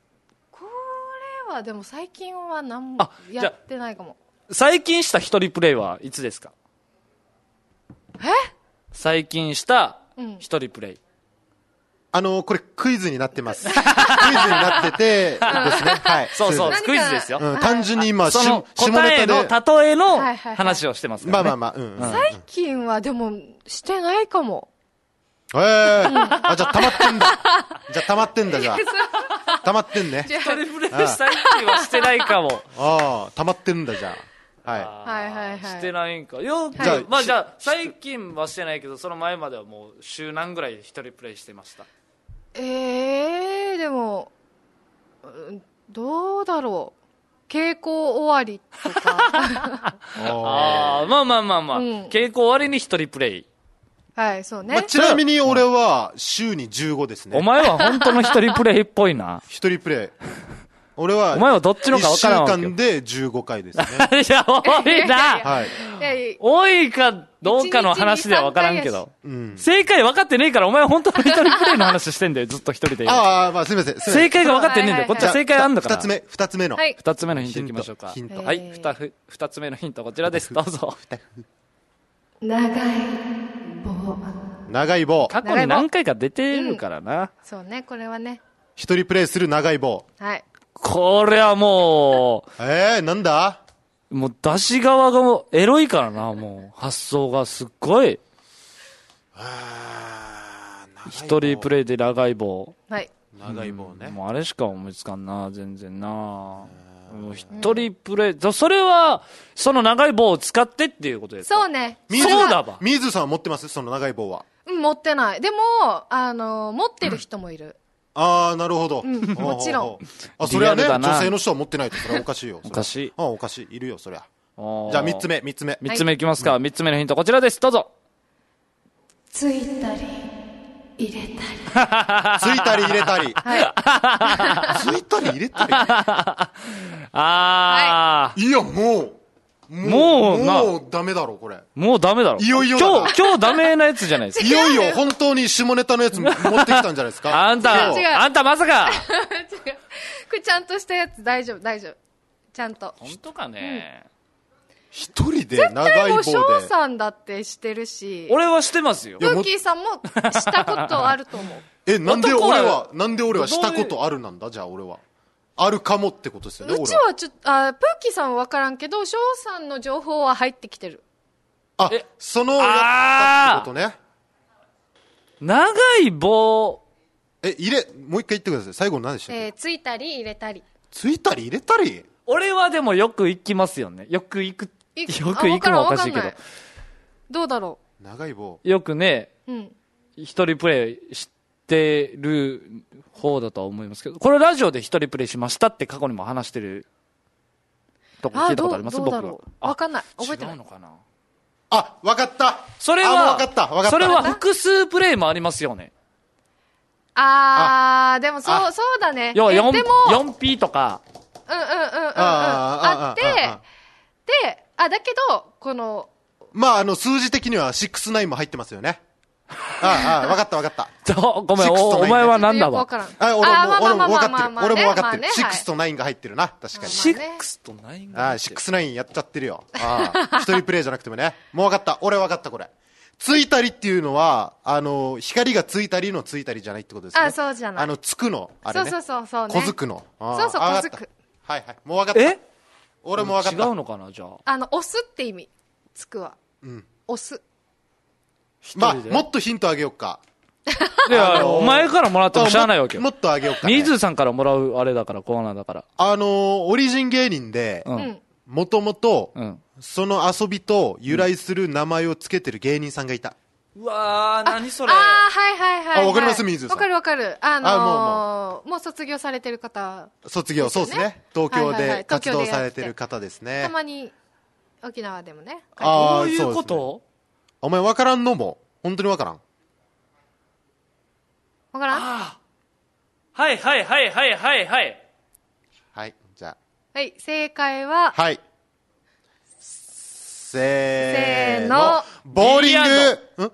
でも最近は何もやってないかも。 最近した一人プレイはいつですか。 え最近した一人プレイ、うん、 あのー、これクイズになってますクイズになっててですね、はい、 そうそうクイズですよ、 うん、単純に今その答えの例えの話をしてますからね。 まあまあまあ、うんうん、 最近はでもしてないかも。 ええーうん、あ、じゃあ溜まってんだじゃあ溜まってんだじゃあ溜まってんね。 一人プレイ最近はしてないかも。 ああ、溜まってんだじゃあ。はい。 はいはいはい。 してないんか。よく、はい、まあじゃあ最近はしてないけど、その前まではもう週何ぐらい一人プレイしてました。 ええー、でもどうだろう。稽古終わりとか。 ああ、まあまあまあまあ、うん、稽古終わりに一人プレイ。 はい、そうね。 まあ、ちなみに俺は週にじゅうごですね。 お前は本当の一人プレイっぽいな。 一人プレイ。俺は、 お前はどっちのか分からんわけ。 いっしゅうかんでじゅうごかいですね。 いや、多いな。 はい。 多いかどうかの話では分からんけど。うん、正解分かってねえから、お前は本当の一人プレイの話してんだよ、ずっと一人で。 ああ、まあすみません。 正解が分かってねえんだよ。こっちは正解あんだから。 二つ目、二つ目の。 二つ目のヒントいきましょうか。 ヒント。 はい、二つ、二つ目のヒントこちらです。どうぞ。 長い棒。 長い棒。 過去に何回か出てるからな。うん、 そうね、これはね。 一人プレイする長い棒。 はい。 これはもう。 えー、なんだもう出し側がもうエロいからな、もう。発想がすっごい。一人プレイで長い棒。 はい。 長い棒ね。 もうあれしか思いつかんな、全然な。一人プレイ、それは、その長い棒を使ってっていうことですか。 そうね。 そうだわ。 水さんは持ってますその長い棒は。 うん、持ってない。でも、あの、持ってる人もいる。 ああ、なるほど。 うん、もちろん。 あ、それはね、女性の人は持ってないと、それはおかしいよ。 おかしい。 あ、おかしい。いるよ、そりゃ。じゃあ、三つ目、三つ目。 三つ目いきますか。三つ目のヒント、こちらです。どうぞ。 ついたり、入れたり。 ついたり入れたり。はい。ついたり入れたり。 ああ。 いや、もう。 もう、 もうダメだろ、これ。 もうダメだろ。 いよいよ今日、今日ダメなやつじゃないですか。 いよいよ、本当に下ネタのやつ持ってきたんじゃないですか。 あんた、あんたまさか。 違う。これちゃんとしたやつ、大丈夫、大丈夫。ちゃんと。 本当かね。 一人で長い棒で。 絶対もう翔さんだってしてるし。 俺はしてますよ。 プーキーさんもしたことあると思う。 え、なんで俺は、なんで俺はしたことあるなんだじゃあ俺は。あるかもってことですよね。 うちはちょっと、あ、プーキーさんは分からんけど、翔さんの情報は入ってきてる。 あ、そのやったってことね。 長い棒。 え、入れ、もう一回言ってください。最後何でしたっけ。 えー、ついたり入れたり。 ついたり入れたり俺はでもよく行きますよね。よく行く、よく行くのはおかしいけど。 どうだろう。長い棒。 よくね、うん、一人プレイしてる方だとは思いますけど、これラジオで一人プレイしましたって過去にも話してるとこ聞いたことあります？僕は。 わかんない。覚えてない。 違うのかな？ あ、わかった。 それは、 わかった。わかった。 それは複数プレイもありますよね。 あー、でもそう、そうだね。 要は よんピー とか。 うんうんうんうんうん。あって、で、あ、だけど、この、 まあ、あの、数字的にはろくじゅうきゅうも入ってますよね。ああ、わかったわかった。 ごめん、お前はなんだわ。 あ、俺も、俺もわかってる。俺もわかってる。ろくときゅうが入ってるな、確かに。 ろくときゅうが入ってる。 ああ、ろくときゅうやっちゃってるよ。ああ、一人プレイじゃなくてもね。もうわかった。俺わかった、これ。ついたりっていうのは、あの、光がついたりのついたりじゃないってことですね。 あ、そうじゃない。 あの、つくの。あれね。 そうそうそう。 小づくの。 そうそう、小づく。 はいはい。もうわかった。え？俺もわかった。 違うのかな、じゃあ。 あの、押すって意味。つくは。 うん。 押す。 まあ、もっとヒントあげようか。 いや、お前からもらってもしゃあないわけよ。 もっとあげようか。 ミーズーさんからもらうあれだから、コーナーだから。 あの、オリジン芸人で、もともと、その遊びと由来する名前をつけてる芸人さんがいた。 うわー、何それ。 あー、はいはいはい。 あ、わかります、ミーズーさん。 わかるわかる。あのー、もう卒業されてる方。 卒業、そうですね。東京で活動されてる方ですね。 たまに、沖縄でもね。 ああ、そういうこと？ お前わからんのも本当にわからん。 わからん？ あはいはいはいはいはいはい。 はい、じゃあ。 はい、正解は。 はい。せーの。ボーリング。ん？待って。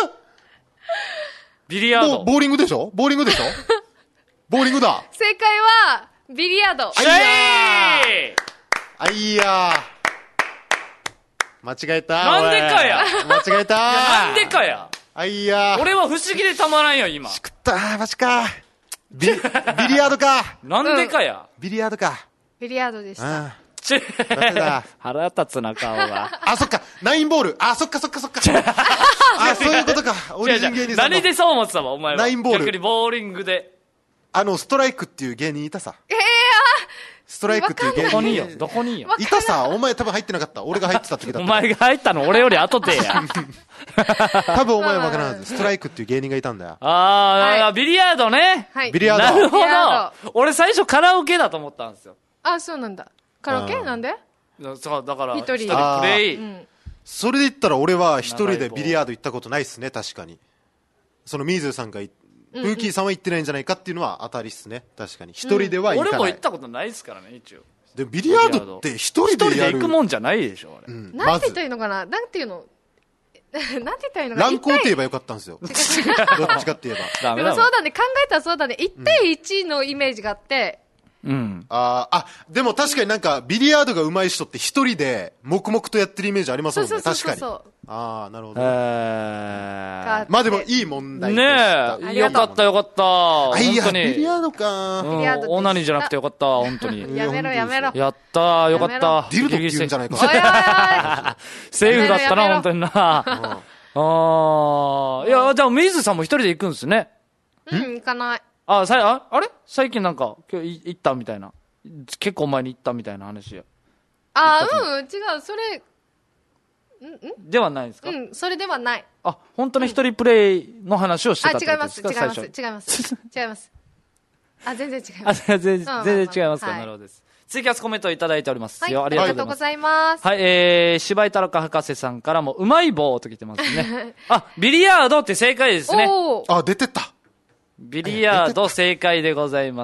ビリヤード。 ボーリングでしょ？ボーリングでしょ？ボーリングだ。 正解は、ビリヤード。 あいやーあいやー間違えた。 なんでかや。 間違えた。 なんでかや。 あいや。 俺は不思議でたまらんよ、今。 しくった、マジか。ビ、ビリヤードか。 なんでかや。 ビリヤードか。 ビリヤードでした。 ち腹立つな、顔が。 あ、そっか。ナインボール。あ、そっかそっかそっか。あ、そういうことか。オリジン芸人さんの。 何でそう思ってたわ、お前は。 ナインボール。 逆にボーリングで。 あの、ストライクっていう芸人いたさ。 ええー。 ストライクっていう芸人。 どこにいよ、どこにいよ。 いたさ、お前多分入ってなかった。俺が入ってた時だった。 お前が入ったの俺より後でや。 多分お前わからんはず。ストライクっていう芸人がいたんだよ。 ああ、ビリヤードね。 はい。 ビリヤード。 なるほど。俺最初カラオケだと思ったんですよ。 あ、そうなんだ。カラオケなんで？ そう、だから、 一人プレイ。 それで言ったら俺は一人でビリヤード行ったことないっすね、確かに。そのミーズーさんが言って、ブーキーさんは行ってないんじゃないかっていうのは当たりっすね。確かに。一人では行かない。 俺も行ったことないっすからね、一応。 でもビリヤードって一人でやる。一人で行くもんじゃないでしょ、あれ。 なんて言ったらいいのかな？なんていうの？なんて言ったらいいのかな？ 乱行って言えばよかったんですよ。どっちかって言えば。 でもそうだね、考えたらそうだね。いち対いちのイメージがあって、 うん。 ああ、でも確かになんか、ビリヤードが上手い人って一人で、黙々とやってるイメージありますもんね、確かに。そうそうそう。ああ、なるほど。 えまあでも、いい問題でした。 ねえ、よかったよかった。 あ、いや、ビリヤードか。 ビリヤード。 オナニーじゃなくてよかった、本当に。 やめろやめろ。 やったよかった。 ディルドって言うんじゃないか。 おいおいおい。 セーフだったな、本当にな。ああ。いや、じゃあ、水さんも一人で行くんですね。 うん、行かない。 あ、さあ、あれ最近なんか、今日行ったみたいな。結構前に行ったみたいな話や。 あ、うん、違う、それ、 んんではないですか？ うん、それではない。 あ、本当に一人プレイの話をしてたってことですか？ あ、違います、違います、違います。違います。あ、全然違います。 あ、全然、全然違いますか、なるほどです。ツイキャスコメントいただいておりますよ。 ありがとうございます。 はい、えー、柴井太郎博士さんからも、うまい棒と来てますね。あ、ビリヤードって正解ですね。 あ、出てった。 ビリヤード正解でございます。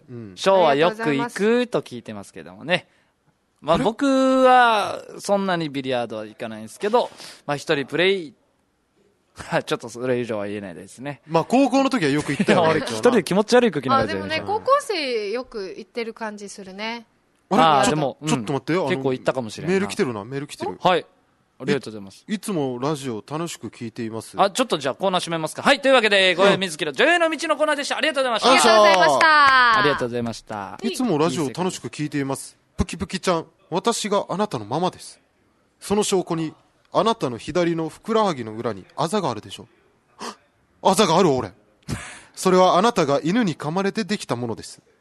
ショーはよく行くと聞いてますけどもね。まあ僕はそんなにビリヤードは行かないんですけど、まあ一人プレイ、ちょっとそれ以上は言えないですね。 まあ高校の時はよく行ったよね。 俺一人で気持ち悪い空気になるじゃないですか。あ、でもね、高校生よく行ってる感じするね。 ああ、でも、ちょっと待ってよ。 結構行ったかもしれない。 メール来てるな、メール来てる。 はい。ありがとうございます。 いつもラジオ楽しく聞いています。 あ、ちょっとじゃあコーナー閉めますか。はい、というわけで、ごえみずきの女優の道のコーナーでした。ありがとうございました。 ありがとうございました。 ありがとうございました。 いつもラジオ楽しく聞いています。プキプキちゃん、私があなたのママです。その証拠に、あなたの左のふくらはぎの裏にあざがあるでしょ。あざがある俺。それはあなたが犬に噛まれてできたものです。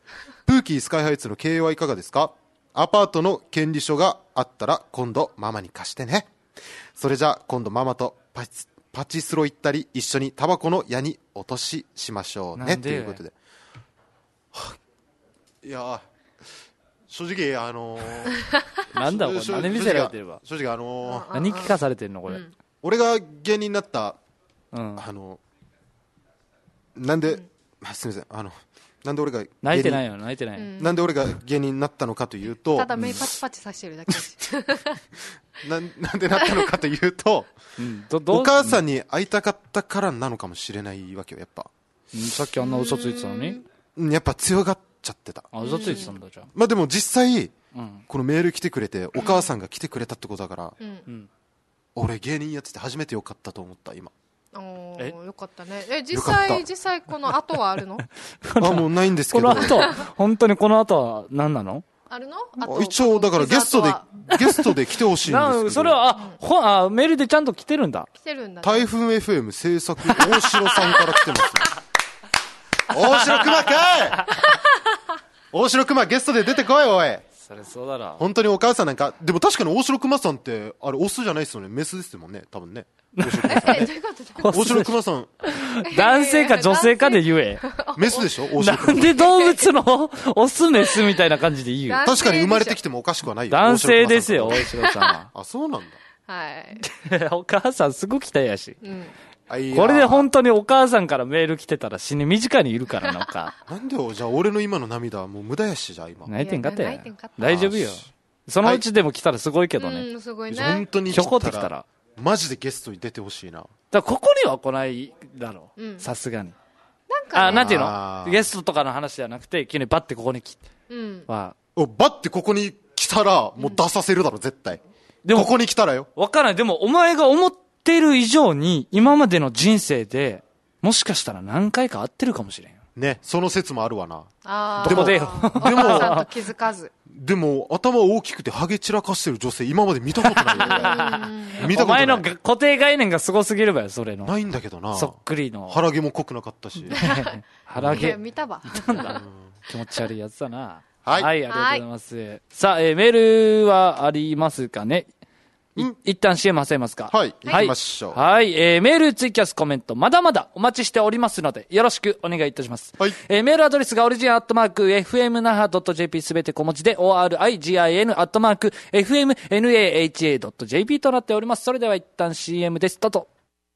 プーキースカイハイツの経営はいかがですか？アパートの権利書があったら今度ママに貸してね。それじゃあ今度ママとパチパチスロ行ったり一緒にタバコの矢に落とししましょうねということで、はあ、いや正直あのー、 なんだこれ何見せられてるわ。 正直あのー、 何聞かされてんのこれ、うん、 俺が芸人になった、 うん、 あのなんで、うん、すみませんあのなんで俺が泣いてないよ泣いてない、うん、 なんで俺が芸人になったのかというとただ目パチパチさせてるだけな, なんでなったのかというと、うん、どどお母さんに会いたかったからなのかもしれないわけよやっぱ、 うん、さっきあんな嘘ついてたのにやっぱ強がっちゃってた。 あ嘘ついてたんだじゃあ、 まあでも実際、うん、このメール来てくれてお母さんが来てくれたってことだから、うんうん、俺芸人やってて初めてよかったと思った今。 おーよかったね。え実際実際この後はあるの？ あもうないんですけど。 この後本当にこの後は何なの？ あるの？ あ一応だからゲストでゲストで来てほしいんですけど。 それはあ、うん、ほあメールでちゃんと来てるんだ。 来てるんだ、ね。 台風 エフエム 制作大城さんから来てます、ね。大城熊かい。大城熊ゲストで出てこいおい。 それそうだろ。 本当にお母さんなんかでも確かに大城熊さんってあれオスじゃないですよねメスですもんね多分ね。大城熊さん男性か女性かで言え。 メスでしょ大城熊さん。なんで動物のオスメスみたいな感じで言う。 確かに生まれてきてもおかしくはないよ。 男性ですよ大城さんは。 あそうなんだ。はい。 お母さんすごく期待やし、うん、これで本当にお母さんからメール来てたら死に身近にいるからなんか。 なんでよじゃあ俺の今の涙はもう無駄やしじゃあ今。 泣いてんかったよ。大丈夫よ。そのうちでも来たらすごいけどね。 うんすごいね。 本当にひょこってきたら。 マジでゲストに出てほしいな。だからここには来ないだろう。さすがに。 なんか、ね、 あ、なんていうのゲストとかの話じゃなくて、急にバッてここに来て。うん。は。 お、バッてここに来たら、もう出させるだろ、絶対。でも、ここに来たらよ。 わからない。でも、お前が思ってる以上に、今までの人生で、もしかしたら何回か会ってるかもしれんよ。 ね、その説もあるわな。 ああ。 でも、でよ。 でも、ちゃんと気づかず。 でも、頭大きくてハゲ散らかしてる女性、今まで見たことないよ。見たことない。 お前の固定概念がすごすぎるわよ、それの。 ないんだけどな。 そっくりの。 腹毛も濃くなかったし。 腹毛。 見たわ。 なんだ。気持ち悪いやつだな。 はい。 はい、ありがとうございます。さあ、えー、メールはありますかね？一旦 シーエム 挟みますか。 はい。行きましょう。 はい。えー、メール、ツイキャス、コメント、まだまだお待ちしておりますので、よろしくお願いいたします。 はい。 えー、メールアドレスがオリジンアットマーク、エフエムナハドットジェーピー すべて小文字で、オーアールアイジン アットマーク、エフエムナハ ドットジェーピー となっております。それでは一旦 シーエム です。どうぞ。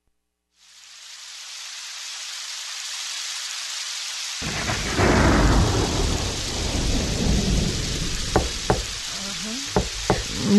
うん。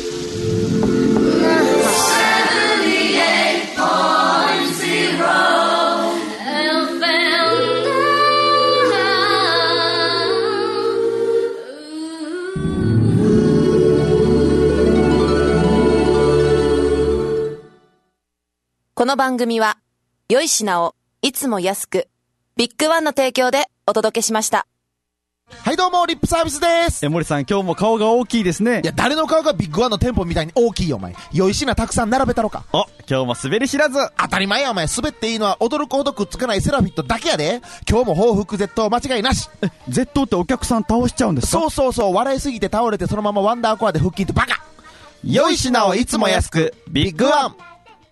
この番組は良い品をいつも安くビッグワンの提供でお届けしました。 はいどうもリップサービスです。 え森さん今日も顔が大きいですね。 いや誰の顔がビッグワンの店舗みたいに大きいよお前。良い品たくさん並べたろか。 お今日も滑り知らず。 当たり前やお前。滑っていいのは驚くほどくっつかないセラフィットだけやで。今日も報復絶倒間違いなし。 え絶倒ってお客さん倒しちゃうんですか？ そうそうそう。笑いすぎて倒れてそのままワンダーコアで腹筋ってバカ。良い品をいつも安くビッグワン。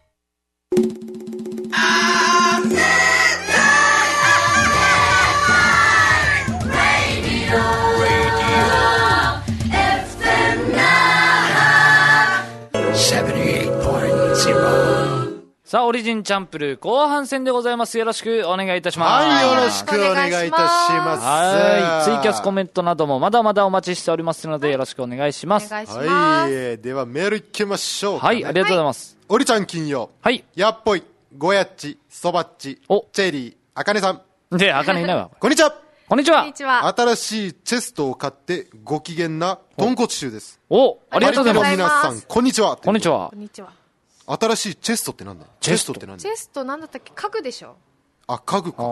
さあ、オリジンチャンプルー後半戦でございます。よろしくお願いいたします。 はい、よろしくお願いいたします。 はい。ツイキャスコメントなどもまだまだお待ちしておりますので、よろしくお願いします。 お願いします。はい。では、メールいきましょう、ね。 はい、ありがとうございます。 おりちゃん金曜。 はい。 やっぽい、ごやっち、そばっち、 おチェリー、あかねさん。 で、あかねいないわ。 こんにちは。 こんにちは。 こんにちは。 新しいチェストを買ってご機嫌な豚骨臭です。 お、ありがとうございます。 皆さん、こんにちは。 こんにちは。 こんにちは。 新しいチェストってなんだよ。チェストってなんだよ。チェストなんだったっけ？家具でしょ？ あ、家具か、うん、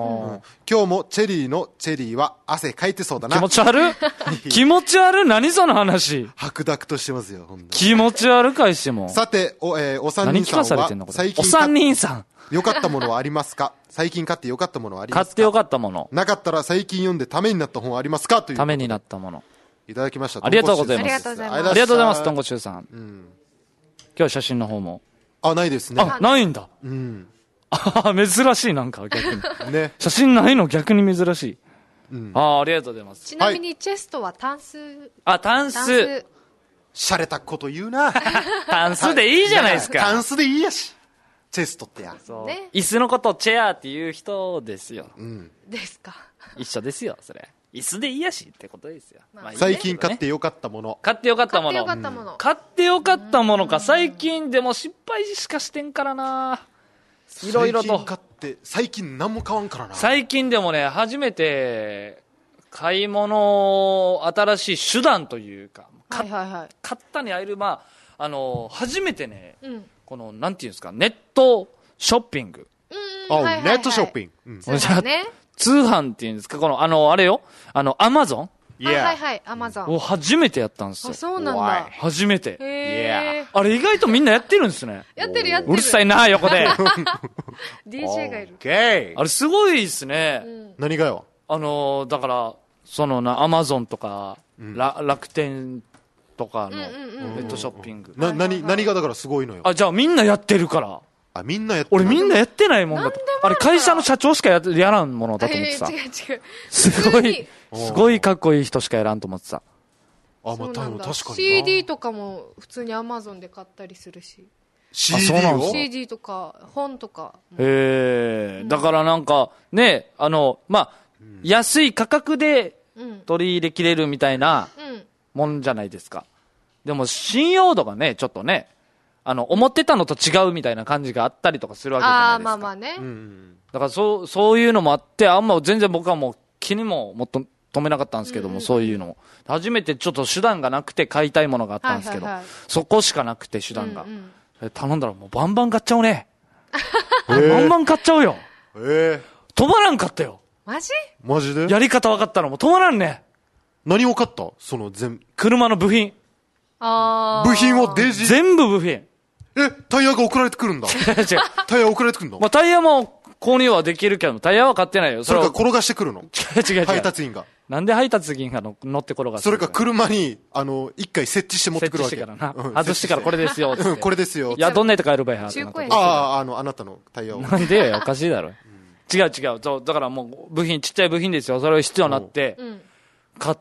今日もチェリーのチェリーは汗かいてそうだな。 気持ち悪い気持ち悪い何その話。 白濁としてますよ、ほんと気持ち悪かいしても。 さて、お、えー、お三人さんは最近お三人さん良かったものはありますか？最近買って良かったものはありますか？ 買って良かったもの。 なかったら最近読んでためになった本はありますか？というためになったもの。 いただきました。 ありがとうございます。ありがとうございます。ありがとうございます、とんごしゅうさん。うん、今日は写真の方も。 あ、ないですね。 あ、ないんだ。 うん。 あ、珍しい、なんか逆に。ね。写真ないの逆に珍しい。うん。あ、ありがとうございます。 ちなみにチェストはタンス。 あ、タンス。 洒落たこと言うな。 タンスでいいじゃないですか。 タンスでいいやし。チェストってや。 そう。ね、椅子のことをチェアっていう人ですよ。 うん。ですか。 一緒ですよ、それ。椅子でいいやしってことですよ。 まあ、最近買ってよかったもの。 買ってよかったもの。 買ってよかったもの。 買ってよかったものか。最近でも失敗しかしてんからな。いろいろと。 最近買って、最近何も買わんからな。 最近でもね、初めて、買い物、新しい手段というか、 はいはいはい。 買ったに会える、まあ、あの、初めてね、うん、この、なんていうんですか、ネットショッピング。 うん、あ、はいはいはい、ネットショッピング。 うん、そうだね。 通販っていうんですか、この、あの、あれよ、あの、アマゾンはいはいはい、アマゾン。 を初めてやったんですよ。 あ、そうなんだ。 初めて。 へー。 あれ意外とみんなやってるんですね。 やってるやってる。 うるさいな、横で。 ディージェー がいる。 あれすごいですね。 うん、何がよ？ あの、だから、そのな、アマゾンとか、うん、ら楽天とかのネットショッピング。 な、何、何がだからすごいのよ。 あ、じゃあみんなやってるから。 あ、みんなやってる。 俺みんなやってないもんだと。あれ会社の社長しかや、やらんものだと思ってさ。 違う違う。 すごい、すごいかっこいい人しかやらんと思ってた。 あ、まあ、確かにな。 シーディー とかも普通にアマゾンで買ったりするし。 シーディー をシーディー とか、本とか。 へえ、だからなんか、ね、あの、まあ、安い価格で取り入れきれるみたいなもんじゃないですか。でも信用度がね、ちょっとね、あの、思ってたのと違うみたいな感じがあったりとかするわけじゃないですか。ああ、 まあまあね。 だからそう、そういうのもあって、あんま全然僕はもう気にももっと止めなかったんですけども、うんうん、そういうのも。初めてちょっと手段がなくて買いたいものがあったんですけど、はいはいはい、そこしかなくて手段が。うんうん、頼んだらもうバンバン買っちゃうね。バンバン買っちゃうよ。 えー、止まらんかったよ。 マジ？ マジで？ やり方分かったらもう止まらんね。 何を買った？その全、 車の部品。 あ部品をデジ全部部品。 え、タイヤが送られてくるんだ。違う。タイヤ送られてくるの？ まあ、タイヤも購入はできるけど、タイヤは買ってないよ。 それか転がしてくるの？ 違う違う違う。 配達員が。 なんで配達員が乗って転がすそれか車に、あの、一回設置して持ってくるわけ。 設置してからな。外してからこれですよ。 うん、これですよ。 いや、どんなやつ買えるばいは。 中古や。 ああ、あの、あなたのタイヤを。 なんでよ、おかしいだろ。違う違う。そう、だからもう、部品、ちっちゃい部品ですよ。それが必要になって、買って、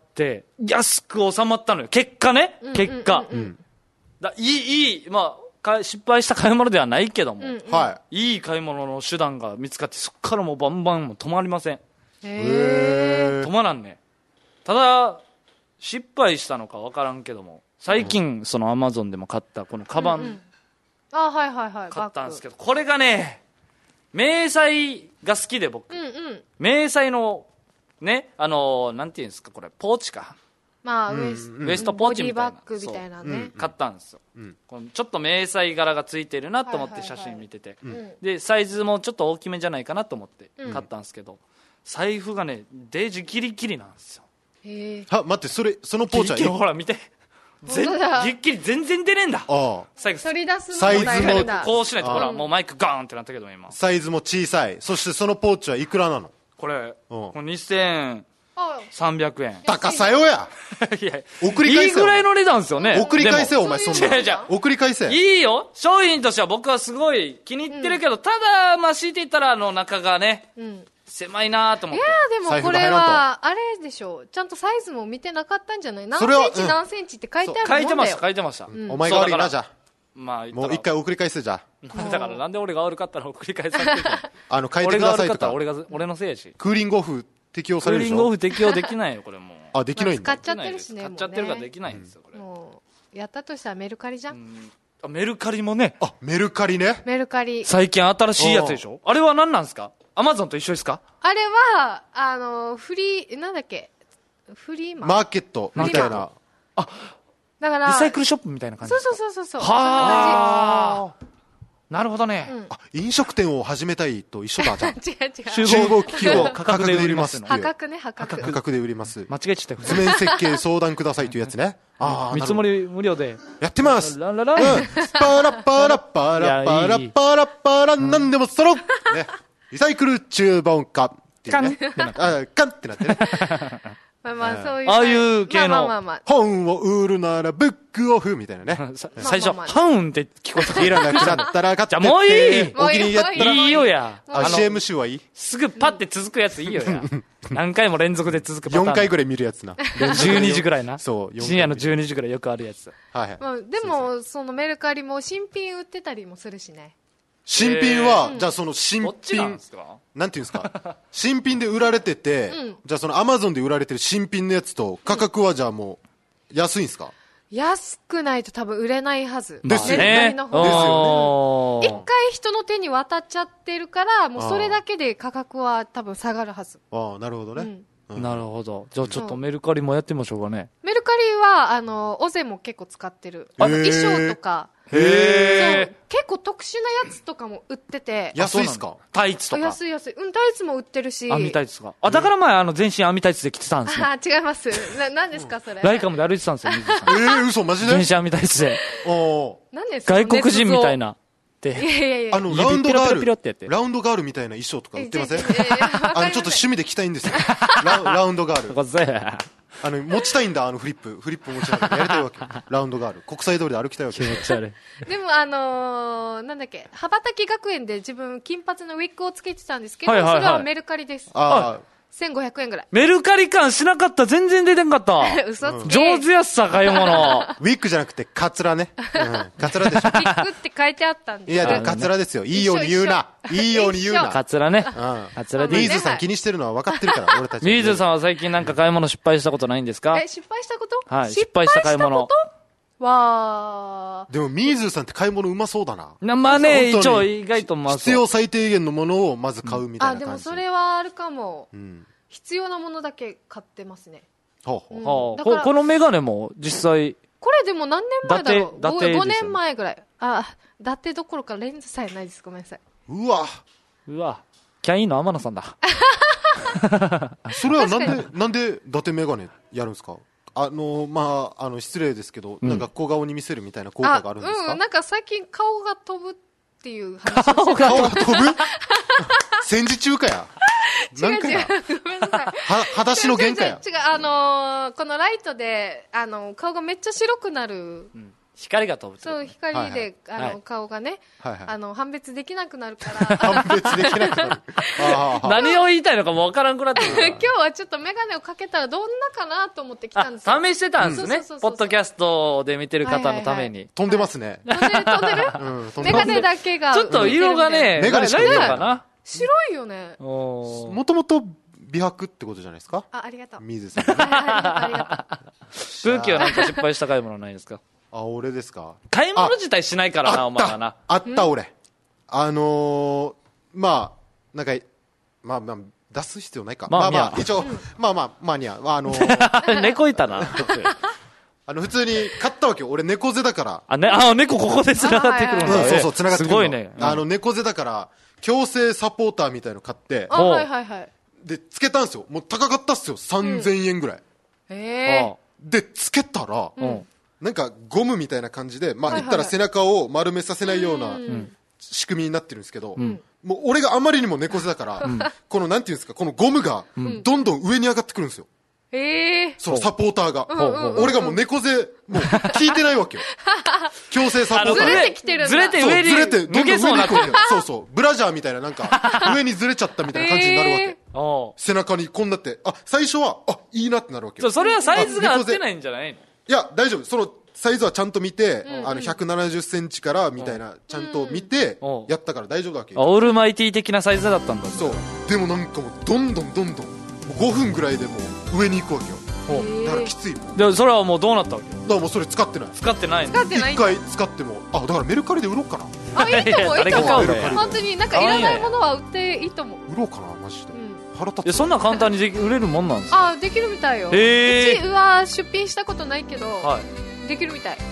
安く収まったのよ。結果ね。結果。だいい、いい、まあ、失敗した買い物ではないけども、 はい。 いい買い物の手段が見つかって、そっからもうバンバンも止まりません。 へ止まらんね。ただ、失敗したのか分からんけども、最近、そのアマゾンでも買った、このカバン、うんうん、 あ、はいはいはい。 買ったんですけど、これがね、迷彩が好きで僕、 うんうん、 迷彩の、ね、あのー、なんていうんですか、これ、ポーチか。 まあ、ウエス、 ウエストポーチみたいな。 ボディバッグみたいなね。 うん、買ったんですよ、うん。このちょっと迷彩柄がついてるなと思って写真見てて、はいはいはい、で、サイズもちょっと大きめじゃないかなと思って買ったんですけど、うん、財布がね、デージギリギリなんですよ。 へは、待って、それ、そのポーチはギリギリほら見て。全ギリギリ全然出ねえんだ。ああ。 取り出すのサイズもこうしないと、ほら、もうマイクガーンってなったけど今。 サイズも小さい。そしてそのポーチはいくらなの？ これ、これにせんさんびゃくえん。 高さよや。 いや、 送り返せよ。 いいぐらいの値段ですよね。 送り返せよ、お前、そんな。 違う違う。 送り返せ。 いいよ。商品としては僕はすごい気に入ってるけど、うん、ただ、まあ、強いて言ったら、あの、中がね、うん、狭いなと思って。 いや、でもこれは、あれでしょ。ちゃんとサイズも見てなかったんじゃない？何センチ何センチって書いてあるもんだよ。 書いてました、書いてました。 うん、お前が悪いな、じゃあ。 まあ、 もう一回送り返せ、じゃあ。だからなんで俺が悪かったら送り返されてるあの、書いてくださいとか。 俺が悪かったら俺が、俺のせいやし。 クーリングオフ適用されるでしょ？ クーリングオフ適用できないよ、これもう。 あ、できないんだ。 使っちゃってるしね。 使っちゃってるからできないんですよ、これ。 もう、やったとしたらメルカリじゃん。 あ、メルカリもね。 あ、メルカリね。 メルカリ。 最近新しいやつでしょ？あれは何なんですか？アマゾンと一緒ですか？ あれは、あの、フリー、なんだっけ、フリーマーマーケットみたいな。 あ、 だから、 リサイクルショップみたいな感じ。 そうそうそうそう。 はあ。 なるほどね、 うん、あ飲食店を始めたいと一緒だじゃん。 違う違う、 集合機器を価格で売ります。 破格ね、破格価格で売ります。 間違えちゃった。 図面設計相談くださいというやつね。 ああ、見積もり無料でやってます。 ラララ、うん、 パラパラパラパラパラパラ、なんでも揃う、ね、リサイクル注文化っていうね。あ、カンってなってね。 まあまあそういう、 ああいう系の本を売るならブックオフみたいなね。 最初ハウンって聞こえていらなくなったら買って。 じゃあもういい。 お気に入りやったらいいよや。 あ、シーエム 集はいい？ すぐパッて続くやついいよや。何回も連続で続くパターン。 よんかいぐらい見るやつな。 じゅうにじぐらいな。 そう。 深夜のじゅうにじぐらいよくあるやつ。 はいはい。 まあでもそのメルカリも新品売ってたりもするしね。 新品は、じゃあその新品、なんていうんですか、新品で売られてて、じゃあそのアマゾンで売られてる新品のやつと価格はじゃあもう安いんですか？ 安くないと多分売れないはず。 ですよね。 ですよね。一回人の手に渡っちゃってるから、もうそれだけで価格は多分下がるはず。 ああ、なるほどね。 なるほど。じゃあちょっとメルカリもやってみましょうかね。 メルカリは、あの、オゼも結構使ってる。あの衣装とか。 へそう結構特殊なやつとかも売ってて。 安いっすか？ タイツとか。 安い安い。うん、タイツも売ってるし。 網タイツとか。あ、だから前あの全身網タイツで着てたんですよ。 あ、違います。な、何ですかそれ。 ライカムで歩いてたんですよ、水さん。 えー、嘘マジで？ 全身網タイツで。 お何ですか？ 外国人みたいな。 いやいやいや。 あの、ラウンドガール、ラウンドガールみたいな衣装とか売ってません？あの、ちょっと趣味で着たいんですよ。ラウンドガール。あの、持ちたいんだ、あのフリップ。フリップ持ちながらやりたいわけ。ラウンドガール。国際通りで歩きたいわけ。 気持ち悪い。 でもあのー、なんだっけ、羽ばたき学園で自分金髪のウィッグをつけてたんですけど、それはメルカリです。 ああ。 せんごひゃくえんぐらい。 メルカリ感しなかった。全然出てんかった。 嘘つけ。 上手やっさ、買い物。 ウィッグじゃなくて、カツラね。うん。カツラでしょ。ウィッグって書いてあったんです。 いや、でもカツラですよ。いいように言うな。いいように言うな。 カツラね。 うん。 カツラで。 ミーズさん気にしてるのは分かってるから、俺たち。 ミーズさんは最近なんか買い物失敗したことないんですか？ え、失敗したこと？ はい。失敗した買い物。 わー。 でも、ミーズさんって買い物うまそうだな。 まあね、一応意外とまあ。 必要最低限のものをまず買うみたいな感じ。 あ、でもそれはあるかも。うん。必要なものだけ買ってますね。 ほうほう。このメガネも実際。 これでも何年前だろう？ごねんまえぐらい。あ、伊達どころかレンズさえないです。ごめんなさい。 うわ。 うわ。キャインの天野さんだ。 それはなんで、なんで伊達メガネやるんですか？あの、まあ、あの、失礼ですけど、なんか小顔に見せるみたいな効果があるんですか？ うん、なんか最近顔が飛ぶっていう話をしてた。顔が飛ぶ？戦時中かや。 違う違う。ごめんなさい。は、 裸足の限界や。 違う、あのー、このライトで、あの、顔がめっちゃ白くなる。 うん、光が飛ぶ。 そう、光で、はいはい、あの、はい、顔がね、はいはい、あの、判別できなくなるから。判別できなくなる。 何を言いたいのかもわからんくなってる。 今日はちょっとメガネをかけたらどんなかなと思って来たんですよ。 試してたんですね。ポッドキャストで見てる方のために。はいはいはい、 飛んでますね。 飛んでる飛んでる、うん、メガネだけが。 ちょっと色がね、 メガネしか見えないかな。 白いよね。 もともと美白ってことじゃないですか？ あ、ありがとう。 水さん。 ありがとう。 空気はなんか失敗した買い物ないですか？ あ、俺ですか？ 買い物自体しないからな、お前はな。 あった、俺。あのー、まあ、なんか、まあまあ、出す必要ないか。まあまあ、一応、まあまあ、まあにゃ、あのー。猫いたな。 あの、普通に買ったわけよ。俺猫背だから。 あ、ね、あ、猫ここで繋がってくるんだ。 うん、そうそう、繋がってくる。 すごいね。 あの、猫背だから、矯正サポーターみたいの買って、 あ、はいはいはい。 で、つけたんですよ。もう高かったっすよ。さんぜんえんぐらい。 へえ。 で、つけたら、なんかゴムみたいな感じで、まあ言ったら背中を丸めさせないような仕組みになってるんですけど、もう俺があまりにも猫背だから、このなんていうんですか、このゴムがどんどん上に上がってくるんですよ。 ええ。 そのサポーターが。俺がもう猫背、もう聞いてないわけよ。矯正サポーター。 ずれてきてるんだ。 ずれて上に。 ずれて、どんどん上に行くわけ。 そうそう。ブラジャーみたいななんか、上にずれちゃったみたいな感じになるわけ。背中にこんなって、あ、最初は、あ、いいなってなるわけよ。 それはサイズが合ってないんじゃないの？ いや、大丈夫。その、サイズはちゃんと見て、あの、ひゃくななじゅっセンチからみたいな、ちゃんと見て、やったから大丈夫だわけよ。 オールマイティ的なサイズだったんだ。 そう。でもなんかもう、どんどんどんどん、ごふんぐらいでもう上に行くわけよ。だからきついもん。 でそれはもうどうなったわけ？ だからもうそれ使ってない。 使ってない。 使ってない。 一回使っても、あ、だからメルカリで売ろうかな。 あ、いいと思う、いいと思う。本当になんかいらないものは売っていいと思う。 売ろうかな、マジで。腹立つ。 いや、そんな簡単にで売れるもんなんですか？ あ、できるみたいよ。 へー。 うちは出品したことないけど、できるみたい。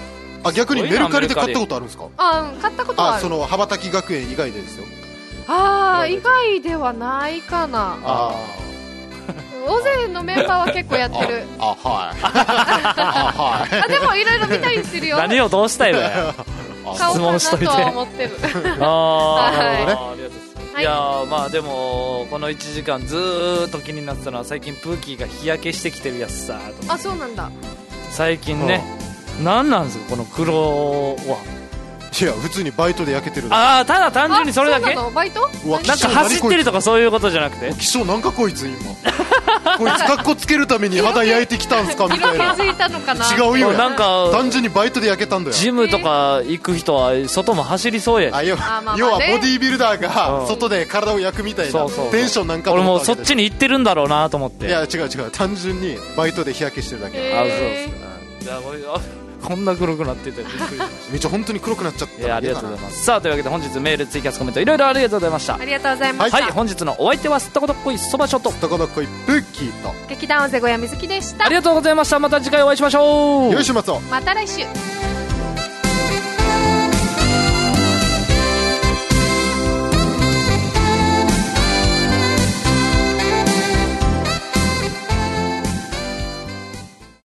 あ、逆にメルカリで買ったことあるんですか？ あ、うん、買ったことはある。 あ、その羽ばたき学園以外でですよ。 ああ、以外ではないかな。あ大勢のメンバーは結構やってる。 あ、あはい。あ、はい。 あ、でもいろいろ見たりするよ。 何をどうしたいのや。 質問しといて。買おうかなとは思ってる。 ああ、なるほどね。いやー、まあでもこのいちじかんずーっと気になってたのは、最近プーキーが日焼けしてきてるやつさ。 あ、そうなんだ。 最近ね、何なんですかこの黒は。 いや、普通にバイトで焼けてる。 ああ、ただ単純にそれだけ。 バイト？ なんか走ってるとかそういうことじゃなくて。 気象なんかこいつ今。こいつカッコつけるために肌焼いてきたんすかみたいな。 色気づいたのかな。 違うよ。 なんか単純にバイトで焼けたんだよ。 ジムとか行く人は外も走りそうやし。 あ、要はボディービルダーが外で体を焼くみたいなテンションなんか。 俺もそっちに行ってるんだろうなと思って。 いや違う違う、単純にバイトで日焼けしてるだけ。 あ、そうですか。いや、こんな黒くなっててびっくりしました。 めっちゃ本当に黒くなっちゃった。 いや、ありがとうございます。さあ、というわけで本日メール、ツイキャス、コメントいろいろありがとうございました。 ありがとうございました。 はい、本日のお相手はすったこどっこいそばショット、 すったこどっこいプッキーと劇団尾瀬小屋みずきでした。 ありがとうございました。また次回お会いしましょう。 良い週末を。 また来週。